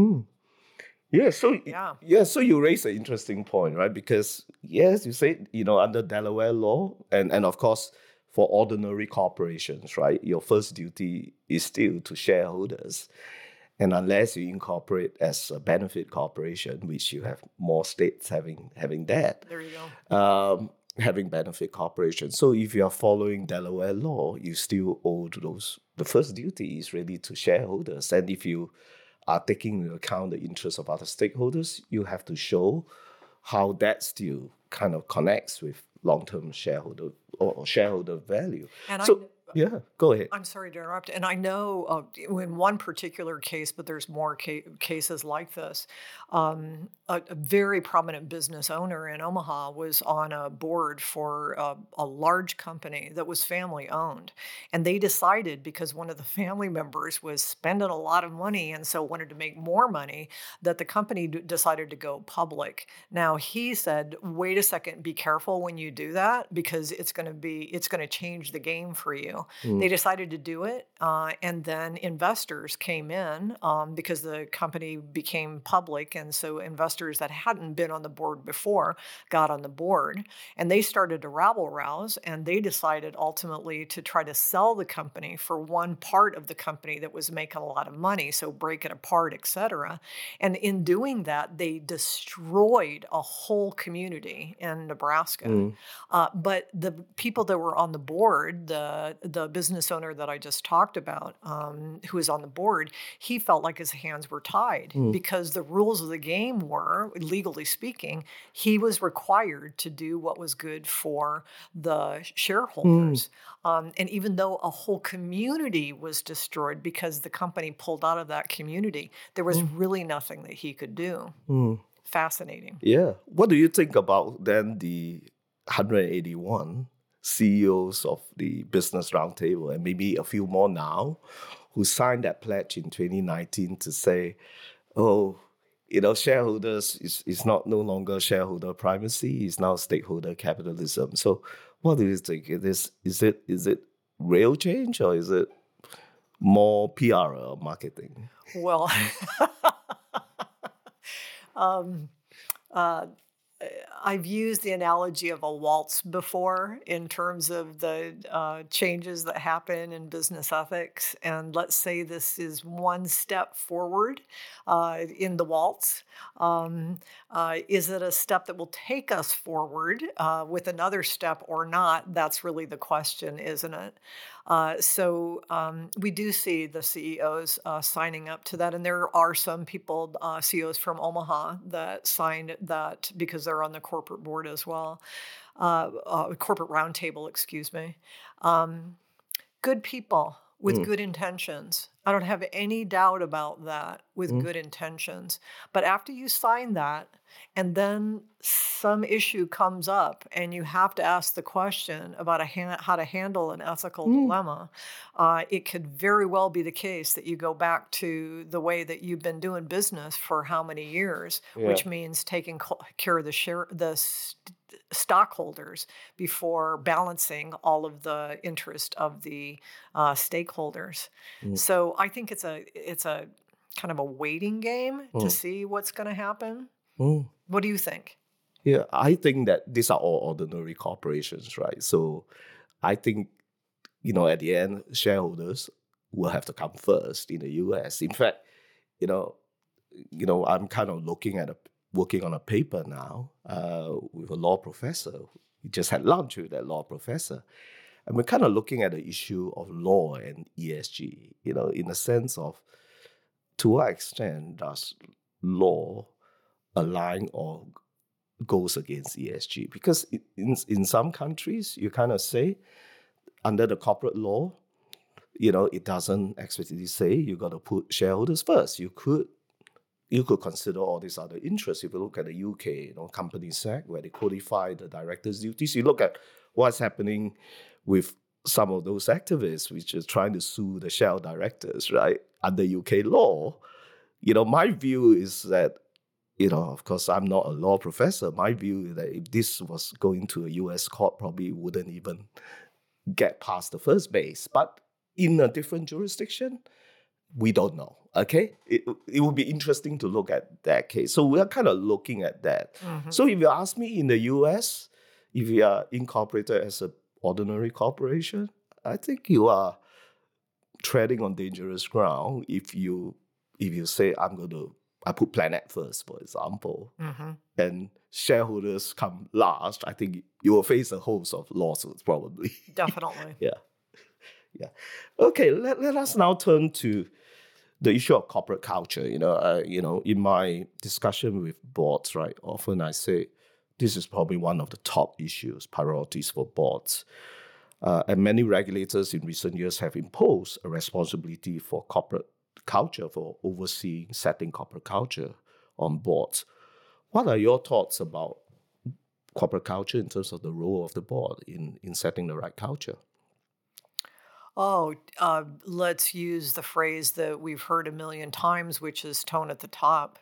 Yeah, so you raise an interesting point, right? Because yes, you say, under Delaware law, and of course for ordinary corporations, right, your first duty is still to shareholders. And unless you incorporate as a benefit corporation, which you have more states having that. There you go. Having benefit corporations. So if you are following Delaware law, you still owe to those. The first duty is really to shareholders. And if you are taking into account the interests of other stakeholders, you have to show how that still kind of connects with long-term shareholder or shareholder value. And go ahead. I'm sorry to interrupt. And I know in one particular case, but there's more cases like this, a very prominent business owner in Omaha was on a board for a large company that was family owned. And they decided, because one of the family members was spending a lot of money and so wanted to make more money, that the company decided to go public. Now, he said, wait a second, be careful when you do that, because it's going to change the game for you. They decided to do it, and then investors came in because the company became public, and so investors that hadn't been on the board before got on the board, and they started to rabble-rouse, and they decided ultimately to try to sell the company for one part of the company that was making a lot of money, so break it apart, etc. And in doing that, they destroyed a whole community in Nebraska. But the people that were on the board, the business owner that I just talked about, who was on the board, he felt like his hands were tied because the rules of the game were, legally speaking, he was required to do what was good for the shareholders. And even though a whole community was destroyed because the company pulled out of that community, there was really nothing that he could do. Fascinating. Yeah. What do you think about then the 181 CEOs of the Business Roundtable, and maybe a few more now, who signed that pledge in 2019 to say, shareholders is no longer shareholder primacy, it's now stakeholder capitalism. So what do you think? Is it real change, or is it more PR or marketing? Well, I've used the analogy of a waltz before in terms of the changes that happen in business ethics. And let's say this is one step forward in the waltz. Is it a step that will take us forward with another step or not? That's really the question, isn't it? So we do see the CEOs signing up to that. And there are some people, CEOs from Omaha, that signed that because they're on the corporate board as well, corporate roundtable, excuse me. Good people with good intentions. I don't have any doubt about that with Mm, good intentions. But after you sign that, and then some issue comes up, and you have to ask the question about how to handle an ethical mm, dilemma, it could very well be the case that you go back to the way that you've been doing business for how many years, yeah. which means taking care of stockholders before balancing all of the interest of the stakeholders. Mm, So I think it's a kind of a waiting game to mm, see what's going to happen. mm. What do you think? Yeah, I think that these are all ordinary corporations, right? So I think, at the end, shareholders will have to come first in the US. In fact, you know, I'm kind of working on a paper now with a law professor. We just had lunch with that law professor, and we're kind of looking at the issue of law and ESG. In the sense of, to what extent does law align or goes against ESG? Because in some countries, you kind of say under the corporate law, it doesn't explicitly say you got to put shareholders first. You could consider all these other interests. If you look at the UK, Companies Act, where they codify the directors' duties, you look at what's happening with some of those activists, which is trying to sue the Shell directors, right, under UK law. My view is that, of course, I'm not a law professor. My view is that if this was going to a US court, probably wouldn't even get past the first base. But in a different jurisdiction, we don't know. Okay, it would be interesting to look at that case. So we are kind of looking at that. Hmm. So if you ask me, in the US, if you are incorporated as an ordinary corporation, I think you are treading on dangerous ground if you say I put planet first, for example, Hmm. and shareholders come last. I think you will face a host of lawsuits probably. Definitely. Yeah, yeah. Okay, let us now turn to the issue of corporate culture. In my discussion with boards, right, often I say this is probably one of the top issues, priorities for boards. And many regulators in recent years have imposed a responsibility for corporate culture, for overseeing, setting corporate culture on boards. What are your thoughts about corporate culture in terms of the role of the board in setting the right culture? Oh, let's use the phrase that we've heard a million times, which is tone at the top.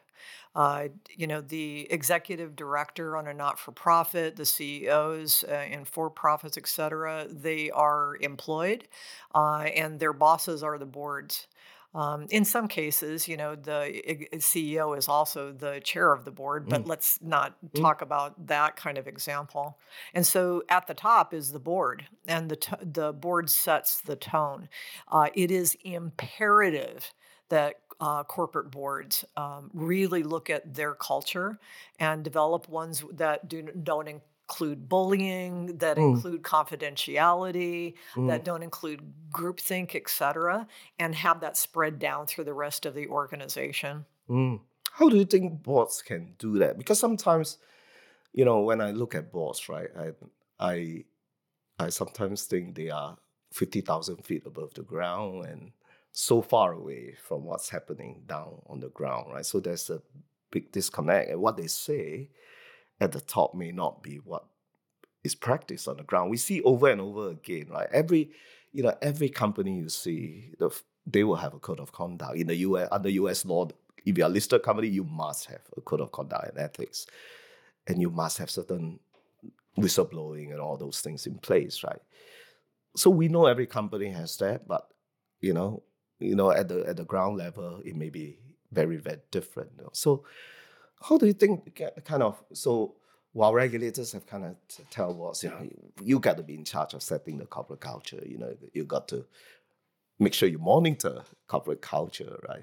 The executive director on a not-for-profit, the CEOs in for-profits, et cetera, they are employed, and their bosses are the boards. In some cases, the CEO is also the chair of the board, but Mm, let's not mm, talk about that kind of example. And so at the top is the board, and the board sets the tone. It is imperative that corporate boards really look at their culture and develop ones that don't include bullying, that mm, include confidentiality, mm, that don't include groupthink, et cetera, and have that spread down through the rest of the organization. mm. How do you think boards can do that? Because sometimes, when I look at boards, right, I I sometimes think they are 50,000 feet above the ground and so far away from what's happening down on the ground, right? So there's a big disconnect. And what they say at the top may not be what is practiced on the ground. We see over and over again, right? Every company you see, they will have a code of conduct. In the US, under US law, if you're a listed company, you must have a code of conduct and ethics. And you must have certain whistleblowing and all those things in place, right? So we know every company has that, but you know, at the ground level, it may be very, very different. So how do you think kind of so while regulators have kind of tell us, you got to be in charge of setting the corporate culture, you got to make sure you monitor corporate culture, right?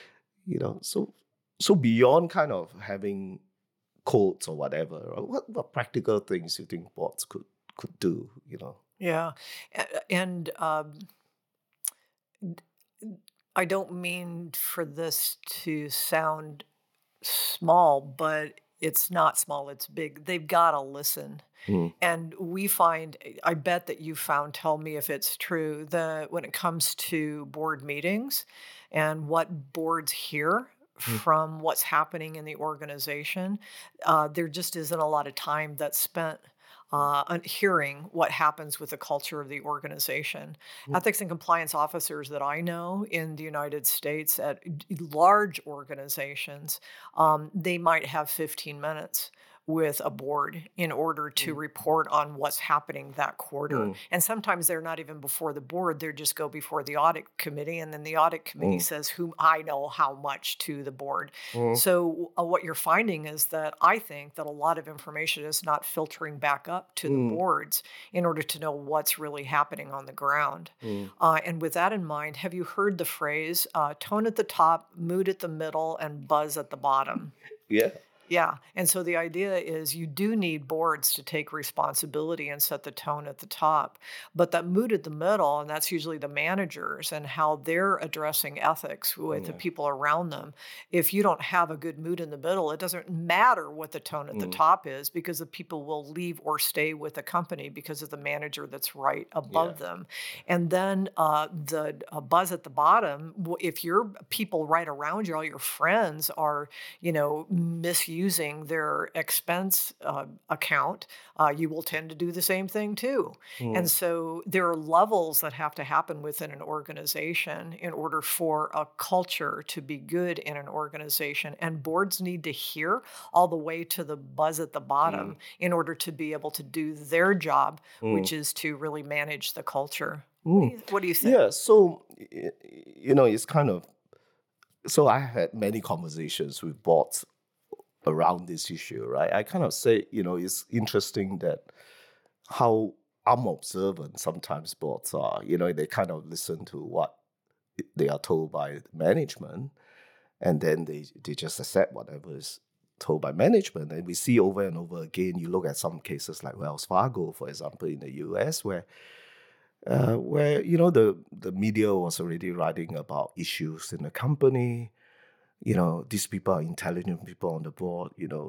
So beyond kind of having codes or whatever, what practical things you think boards could do, Yeah. And I don't mean for this to sound small, but it's not small, it's big. They've got to listen. Mm, And we find, I bet that you found, tell me if it's true, that when it comes to board meetings and what boards hear mm, from what's happening in the organization, there just isn't a lot of time that's spent hearing what happens with the culture of the organization. mm. Ethics and compliance officers that I know in the United States at large organizations, they might have 15 minutes with a board in order to Mm, report on what's happening that quarter. mm, And sometimes they're not even before the board, they just go before the audit committee, and then the audit committee mm, says whom I know how much to the board. mm, So what you're finding is that I think that a lot of information is not filtering back up to the mm, boards in order to know what's really happening on the ground. mm. And with that in mind, have you heard the phrase tone at the top, mood at the middle, and buzz at the bottom? Yeah. Yeah. And so the idea is you do need boards to take responsibility and set the tone at the top. But that mood at the middle, and that's usually the managers and how they're addressing ethics with the Yeah. people around them. If you don't have a good mood in the middle, it doesn't matter what the tone at the Mm, top is because the people will leave or stay with the company because of the manager that's right yeah. above them. And then the buzz at the bottom, if your people right around you, all your friends are misusing their expense account, you will tend to do the same thing too. And Mm, so there are levels that have to happen within an organization in order for a culture to be good in an organization. And boards need to hear all the way to the buzz at the mm, bottom in order to be able to do their job, mm, which is to really manage the culture. mm. What do you think? Yeah. So, it's kind of, so I had many conversations with boards around this issue, right? I kind of say, it's interesting that how unobservant sometimes boards are. They kind of listen to what they are told by management, and then they just accept whatever is told by management. And we see over and over again, you look at some cases like Wells Fargo, for example, in the US, where the media was already writing about issues in the company. These people are intelligent people on the board.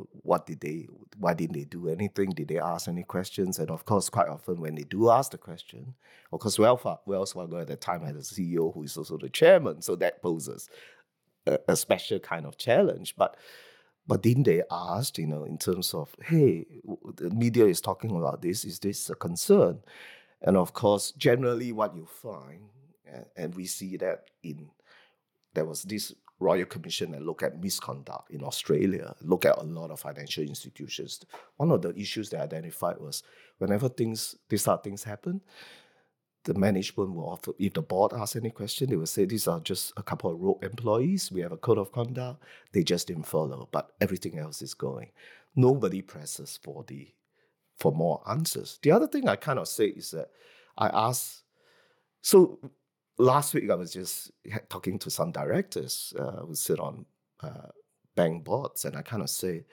Why didn't they do anything? Did they ask any questions? And of course, quite often when they do ask the question, of course, Wells Fargo at the time had a CEO who is also the chairman, so that poses a special kind of challenge. But didn't they ask, in terms of, hey, the media is talking about this, is this a concern? And of course, generally what you find, and we see that there was this Royal Commission that looked at misconduct in Australia, look at a lot of financial institutions. One of the issues they identified was whenever these sort of things happen, the management will offer, if the board asks any question, they will say these are just a couple of rogue employees. We have a code of conduct. They just didn't follow, but everything else is going. Nobody presses for more answers. The other thing I kind of say is that I asked, so last week I was just talking to some directors who sit on bank boards, and I kind of say,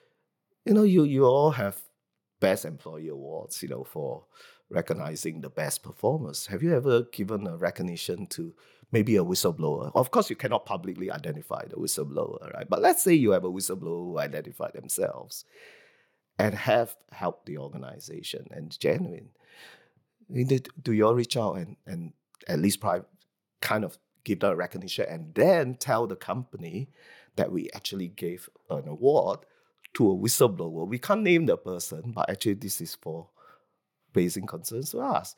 you all have best employee awards, for recognizing the best performers. Have you ever given a recognition to maybe a whistleblower? Of course, you cannot publicly identify the whistleblower, right? But let's say you have a whistleblower who identified themselves and have helped the organization and genuine. Do you all reach out and at least kind of give that recognition and then tell the company that we actually gave an award to a whistleblower? We can't name the person, but actually this is for raising concerns to us.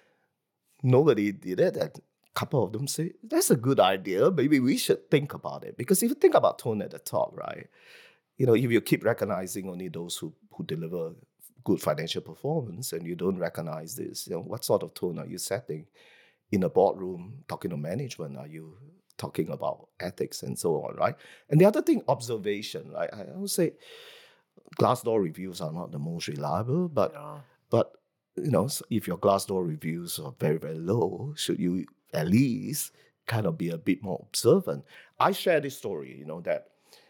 Nobody did it, and a couple of them say, that's a good idea. Maybe we should think about it. Because if you think about tone at the top, right? If you keep recognizing only those who deliver good financial performance and you don't recognize this, what sort of tone are you setting in a boardroom talking to management? Are you talking about ethics and so on, right? And the other thing, observation, right? I would say Glassdoor reviews are not the most reliable, but if your Glassdoor reviews are very, very low, should you at least kind of be a bit more observant? I share this story, that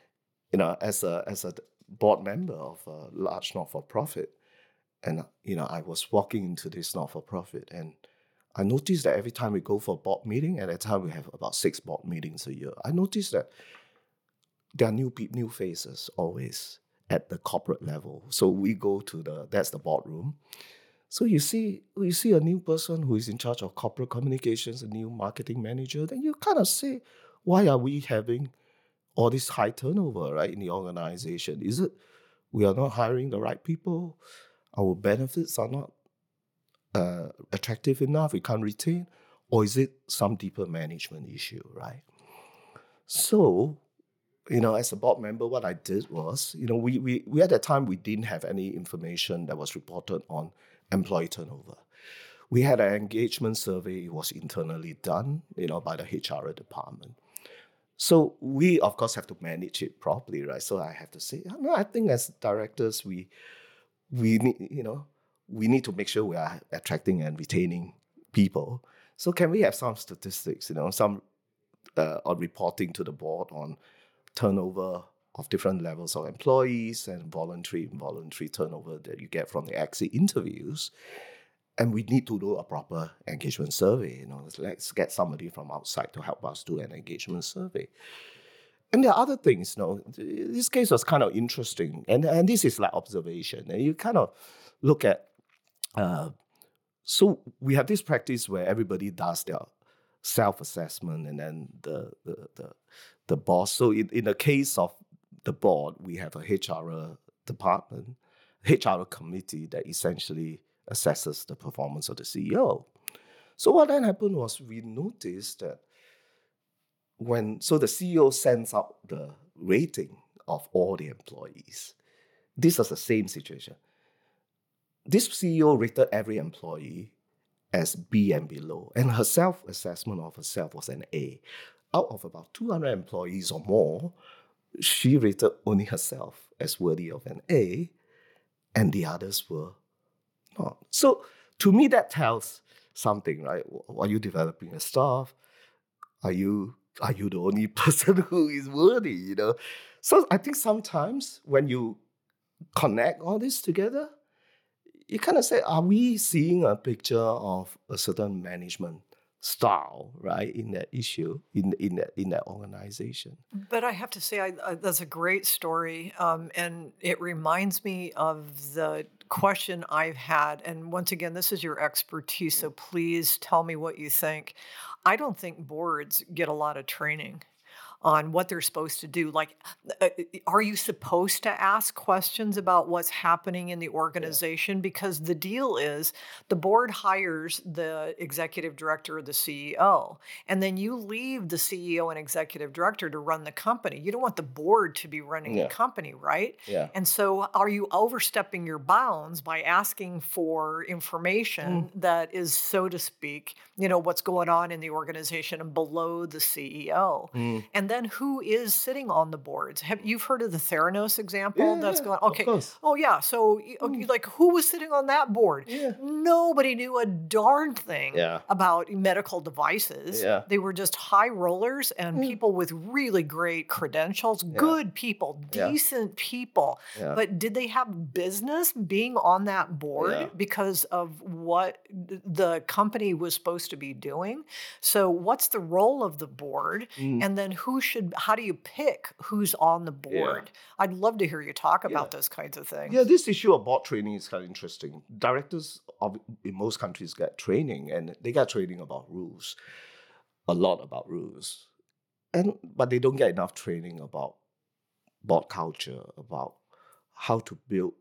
as a board member of a large not-for-profit, and I was walking into this not-for-profit, and I noticed that every time we go for a board meeting, at that time we have about 6 board meetings a year, I noticed that there are new faces always. at the corporate level. So we go to that's the boardroom. So you see a new person who is in charge of corporate communications, a new marketing manager, then you kind of say, why are we having all this high turnover, right, in the organization? Is it we are not hiring the right people? Our benefits are not attractive enough? We can't retain? Or is it some deeper management issue, right? So, as a board member, what I did was, we at that time, we didn't have any information that was reported on employee turnover. We had an engagement survey. It was internally done, by the HR department. So we, of course, have to manage it properly, right? So I have to say, no, I think as directors, we need, we need to make sure we are attracting and retaining people. So can we have some statistics, some on reporting to the board on turnover of different levels of employees and voluntary and involuntary turnover that you get from the exit interviews? And we need to do a proper engagement survey. Let's get somebody from outside to help us do an engagement survey. And there are other things, this case was kind of interesting. And this is like observation. And you kind of look at, so we have this practice where everybody does their self-assessment, and then the boss. So in the case of the board, we have a HR department, HR committee that essentially assesses the performance of the CEO. So what then happened was we noticed that the CEO sends out the rating of all the employees. This was the same situation. This CEO rated every employee as B and below, and her self-assessment of herself was an A. Out of about 200 employees or more, she rated only herself as worthy of an A, and the others were not. So to me, that tells something, right? Are you developing a staff? Are you the only person who is worthy? So I think sometimes when you connect all this together, you kind of say, are we seeing a picture of a certain management style, right, in that issue, in that organization? But I have to say, that's a great story, and it reminds me of the question I've had. And once again, this is your expertise, so please tell me what you think. I don't think boards get a lot of training on what they're supposed to do. Like, are you supposed to ask questions about what's happening in the organization? Because the deal is the board hires the executive director or the CEO, and then you leave the CEO and executive director to run the company. You don't want the board to be running the company, right? Yeah. And so are you overstepping your bounds by asking for information that is, so to speak, what's going on in the organization and below the CEO? And then who is sitting on the boards? You've heard of the Theranos example? That's going, okay. Of course. Oh yeah. So like, who was sitting on that board? Yeah. Nobody knew a darn thing about medical devices. Yeah. They were just high rollers and people with really great credentials, good people, decent people. Yeah. But did they have business being on that board because of what the company was supposed to be doing? So what's the role of the board? And then how do you pick who's on the board? I'd love to hear you talk about those kinds of things. Yeah, this issue of board training is kind of interesting. Directors in most countries get training, and they get training about rules, a lot about rules. But they don't get enough training about board culture, about how to build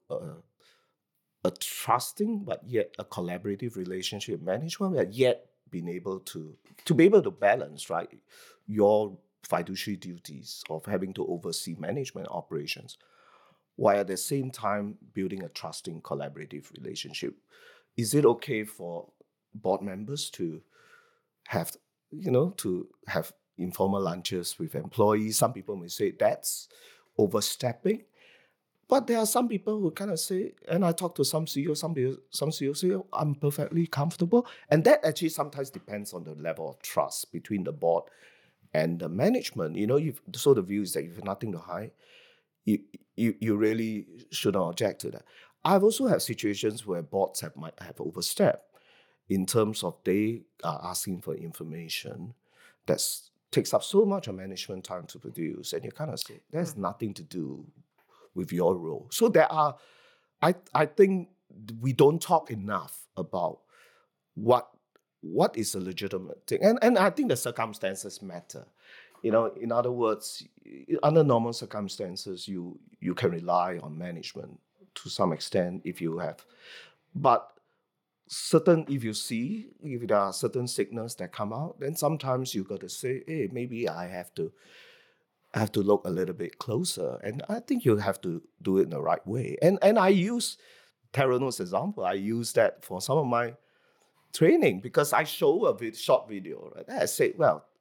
a trusting but yet a collaborative relationship management, but yet being able to be able to balance, right, your fiduciary duties of having to oversee management operations, while at the same time building a trusting, collaborative relationship. Is it okay for board members to have, informal lunches with employees? Some people may say that's overstepping. But there are some people who kind of say, and I talk to some CEOs, some CEOs say, I'm perfectly comfortable. And that actually sometimes depends on the level of trust between the board and the management. So the view is that if you have nothing to hide, you really shouldn't object to that. I've also had situations where boards might have overstepped in terms of they are asking for information that takes up so much of management time to produce. And you kind of say, there's nothing to do with your role. So there are, I think we don't talk enough about what is a legitimate thing, and I think the circumstances matter. In other words, under normal circumstances, you can rely on management to some extent if you have, but if there are certain signals that come out, then sometimes you got to say, hey, maybe I have to look a little bit closer, and I think you have to do it in the right way. And I use Terranos example. I use that for some of my training because I show a short video. Right? I say,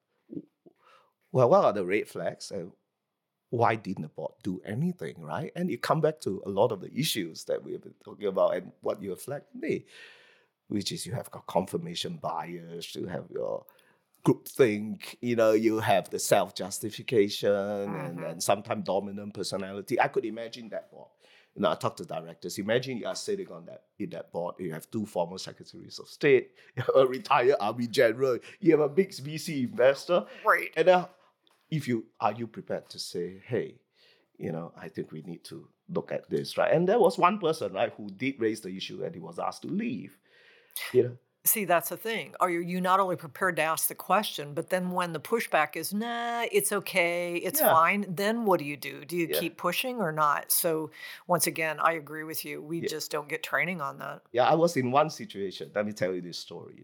well, what are the red flags, and why didn't the board do anything, right? And you come back to a lot of the issues that we've been talking about and what you reflect today, which is you have got confirmation bias, you have your groupthink, you have the self-justification and sometimes dominant personality. I could imagine that board. I talk to directors. Imagine you are sitting in that board. You have two former secretaries of state, a retired army general. You have a big VC investor, Right. and are you prepared to say, hey, I think we need to look at this, right? And there was one person, right, who did raise the issue, and he was asked to leave. See, that's the thing. Are you not only prepared to ask the question, but then when the pushback is, nah, it's okay, it's Yeah. fine, then what do you do? Do you Yeah. keep pushing or not? So once again, I agree with you. We Yeah. just don't get training on that. Yeah, I was in one situation. Let me tell you this story.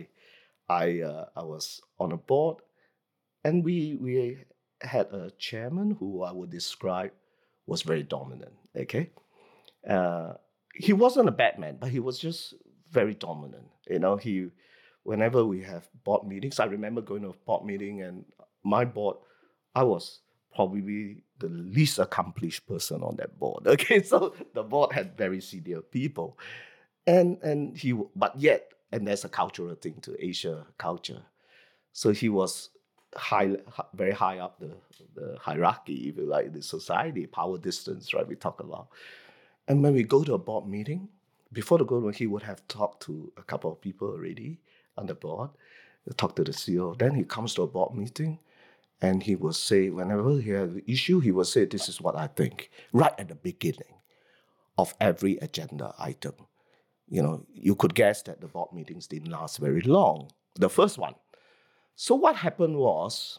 I was on a board, and we had a chairman who I would describe was very dominant. Okay, he wasn't a bad man, but he was just very dominant. Whenever we have board meetings, I remember going to a board meeting, and my board, I was probably the least accomplished person on that board. Okay, so the board had very senior people, and and there's a cultural thing to Asia culture. So he was very high up the hierarchy, if you like, the society, power distance, right? We talk about. And when we go to a board meeting, before the go, he would have talked to a couple of people already on the board, talk to the CEO. Then he comes to a board meeting, and he will say, whenever he has an issue, he will say, this is what I think, right at the beginning of every agenda item. You could guess that the board meetings didn't last very long, the first one. So what happened was,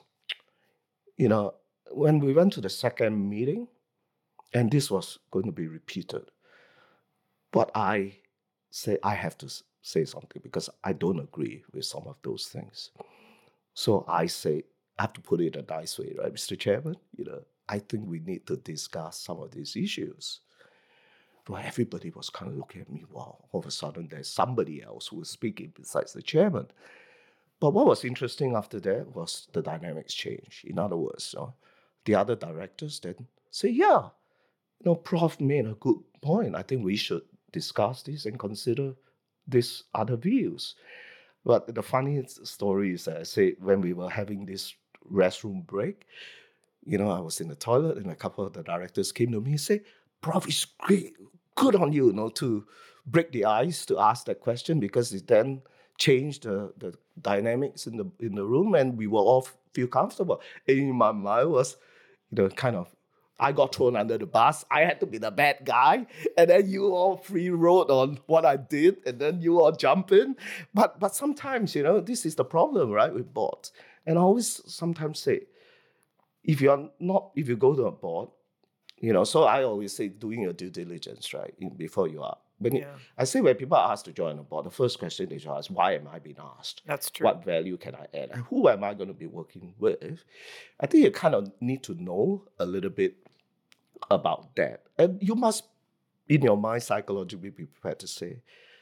when we went to the second meeting, and this was going to be repeated, but I say I have to say something because I don't agree with some of those things. So I say, I have to put it in a nice way, right, Mr. Chairman? I think we need to discuss some of these issues. Well, everybody was kind of looking at me. Wow, all of a sudden there's somebody else who was speaking besides the chairman. But what was interesting after that was the dynamics change. In other words, the other directors then say, yeah, Prof made a good point. I think we should discuss this and consider these other views. But the funny story is that I say when we were having this restroom break, I was in the toilet and a couple of the directors came to me and say, Prof, it's great, good on you, to break the ice to ask that question because it then changed the dynamics in the room and we will all feel comfortable. And in my mind was, kind of, I got thrown under the bus. I had to be the bad guy. And then you all free wrote on what I did. And then you all jump in. But sometimes, this is the problem, right, with boards. And I always sometimes say, if you go to a board, so I always say doing your due diligence, right, before you are. I say when people are asked to join a board, the first question they should ask, why am I being asked? That's true. What value can I add? And who am I going to be working with? I think you kind of need to know a little bit about that. And you must, in your mind, psychologically be prepared to say,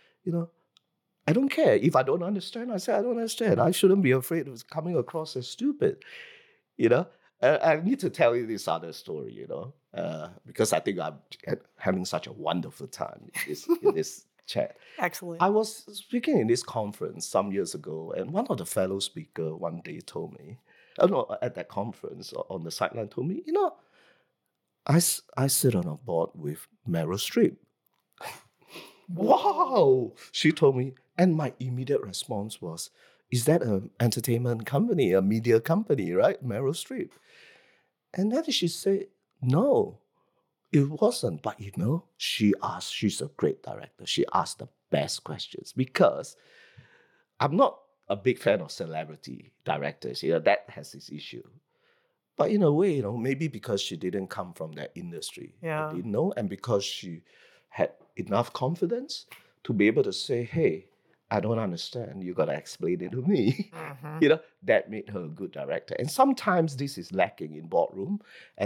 I don't care. If I don't understand, I say I don't understand. I shouldn't be afraid of coming across as stupid. I need to tell you this other story, because I think I'm having such a wonderful time in this chat. Excellent. I was speaking in this conference some years ago, and one of the fellow speakers one day told me, at that conference on the sideline told me, I sit on a board with Meryl Streep. Wow! She told me, and my immediate response was, is that an entertainment company, a media company, right? Meryl Streep. And then she said, no, It wasn't, but she's a great director. She asked the best questions because I'm not a big fan of celebrity directors. That has its issue. But in a way, maybe because she didn't come from that industry, Yeah. I didn't know, and because she had enough confidence to be able to say, "Hey, I don't understand. You gotta explain it to me." Mhm. That made her a good director. And sometimes this is lacking in boardroom,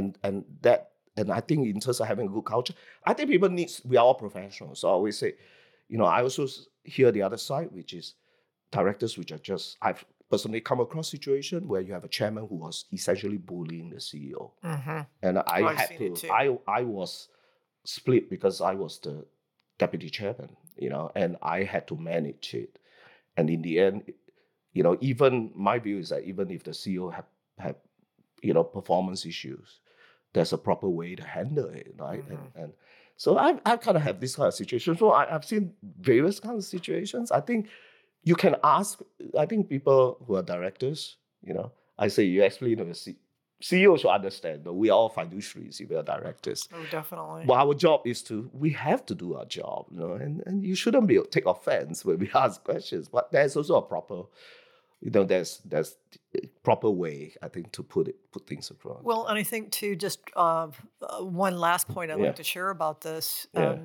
and I think in terms of having a good culture, I think people need. We are all professionals, so I always say, I also hear the other side, which is directors which are just I've personally come across situation where you have a chairman who was essentially bullying the CEO. Mhm. And I Oh, I've had seen it to too. I was split because I was the deputy chairman, and I had to manage it. And in the end, even my view is that even if the CEO have performance issues, there's a proper way to handle it, right? And so I kind of have this kind of situation. So I've seen various kinds of situations. I think you can ask, I think people who are directors, I say you explain to the CEO should understand that we are all fiduciaries if we are directors. Oh, definitely. But our job is we have to do our job, and you shouldn't take offense when we ask questions. But there's also a proper, there's proper way, I think, to put things across. Well, and I think too, just one last point I'd Yeah. like to share about this. Yeah.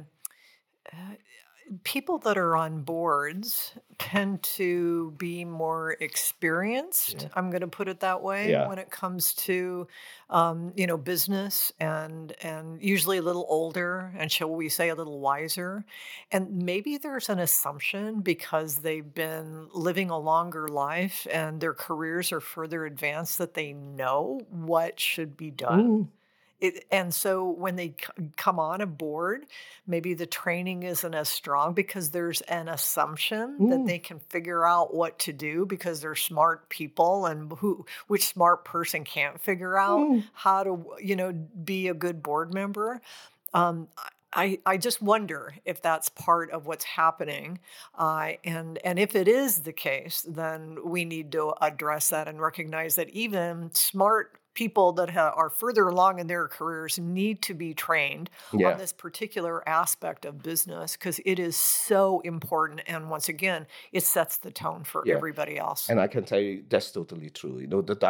People that are on boards tend to be more experienced. Yeah. I'm going to put it that way Yeah. when it comes to, business, and usually a little older, and shall we say a little wiser. And maybe there's an assumption because they've been living a longer life and their careers are further advanced that they know what should be done. And so when they come on a board, maybe the training isn't as strong because there's an assumption that they can figure out what to do because they're smart people, and which smart person can't figure out how to, be a good board member. Um, I just wonder if that's part of what's happening, and if it is the case, then we need to address that and recognize that even smart people that are further along in their careers need to be trained on Yeah. this particular aspect of business because it is so important. And once again, it sets the tone for Yeah. everybody else. And I can tell you that's totally true.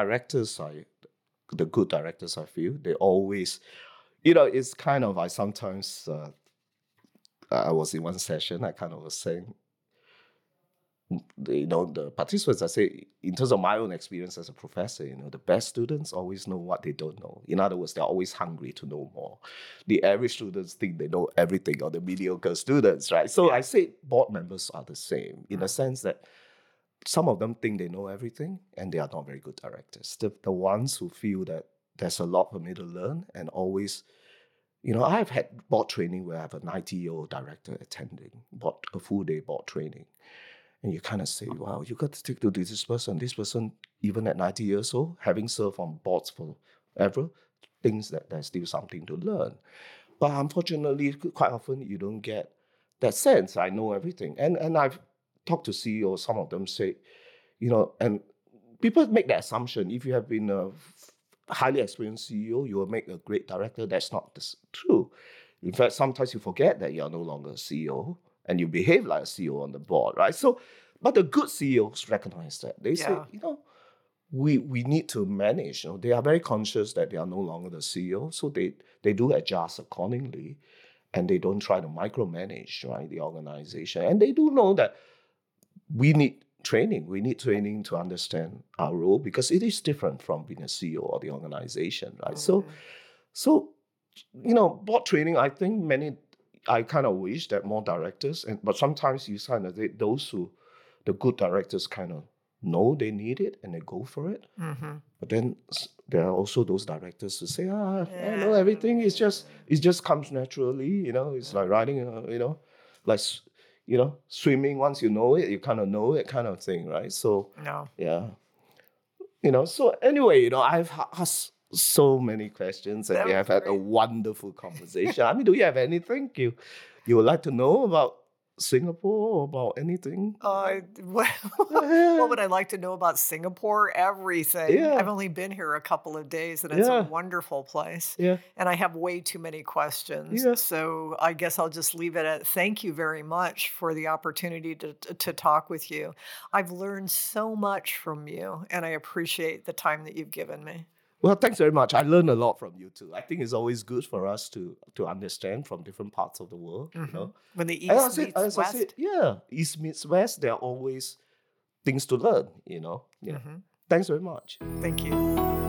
The good directors, I feel, they always, it's kind of, I sometimes, I was in one session, I kind of was saying, the participants, I say, in terms of my own experience as a professor, the best students always know what they don't know. In other words, they're always hungry to know more. The average students think they know everything, or the mediocre students, right? So I say board members are the same in the sense that some of them think they know everything and they are not very good directors. The ones who feel that there's a lot for me to learn and always, I've had board training where I have a 90-year-old director attending a full day board training. And you kind of say, wow, you got to stick to this person, even at 90 years old, having served on boards forever, thinks that there's still something to learn. But unfortunately, quite often you don't get that sense. I know everything. And I've talked to CEOs, some of them say, and people make the assumption if you have been a highly experienced CEO, you will make a great director. That's not true. In fact, sometimes you forget that you're no longer a CEO and you behave like a CEO on the board, right? So, but the good CEOs recognize that. They say, we need to manage. They are very conscious that they are no longer the CEO, so they do adjust accordingly, and they don't try to micromanage, right, the organization. And they do know that we need training. We need training to understand our role because it is different from being a CEO or the organization, right? So board training, I think I kind of wish that more directors, but sometimes you find that the good directors kind of know they need it and they go for it. But then there are also those directors who say, I know everything. It just comes naturally. It's like riding, like swimming. Once you know it, you kind of know it, kind of thing, right? So No. yeah. So anyway, I've asked so many questions and That we was have had a great. wonderful conversation. I mean, do you have anything you would like to know about Singapore or about anything? What, what would I like to know about Singapore? Everything. I've Yeah, only been here a couple of days and it's a yeah, wonderful place. yeah, And I have way too many questions. yeah. So I guess I'll just leave it at thank you very much for the opportunity to talk with you. I've learned so much from you and I appreciate the time that you've given me. Well, thanks very much. I learned a lot from you too. I think it's always good for us to understand from different parts of the world, you know. When the And East meets as I said, West. yeah, East meets West, there are always things to learn, you know. Yeah. Hmm. Thanks very much. Thank you.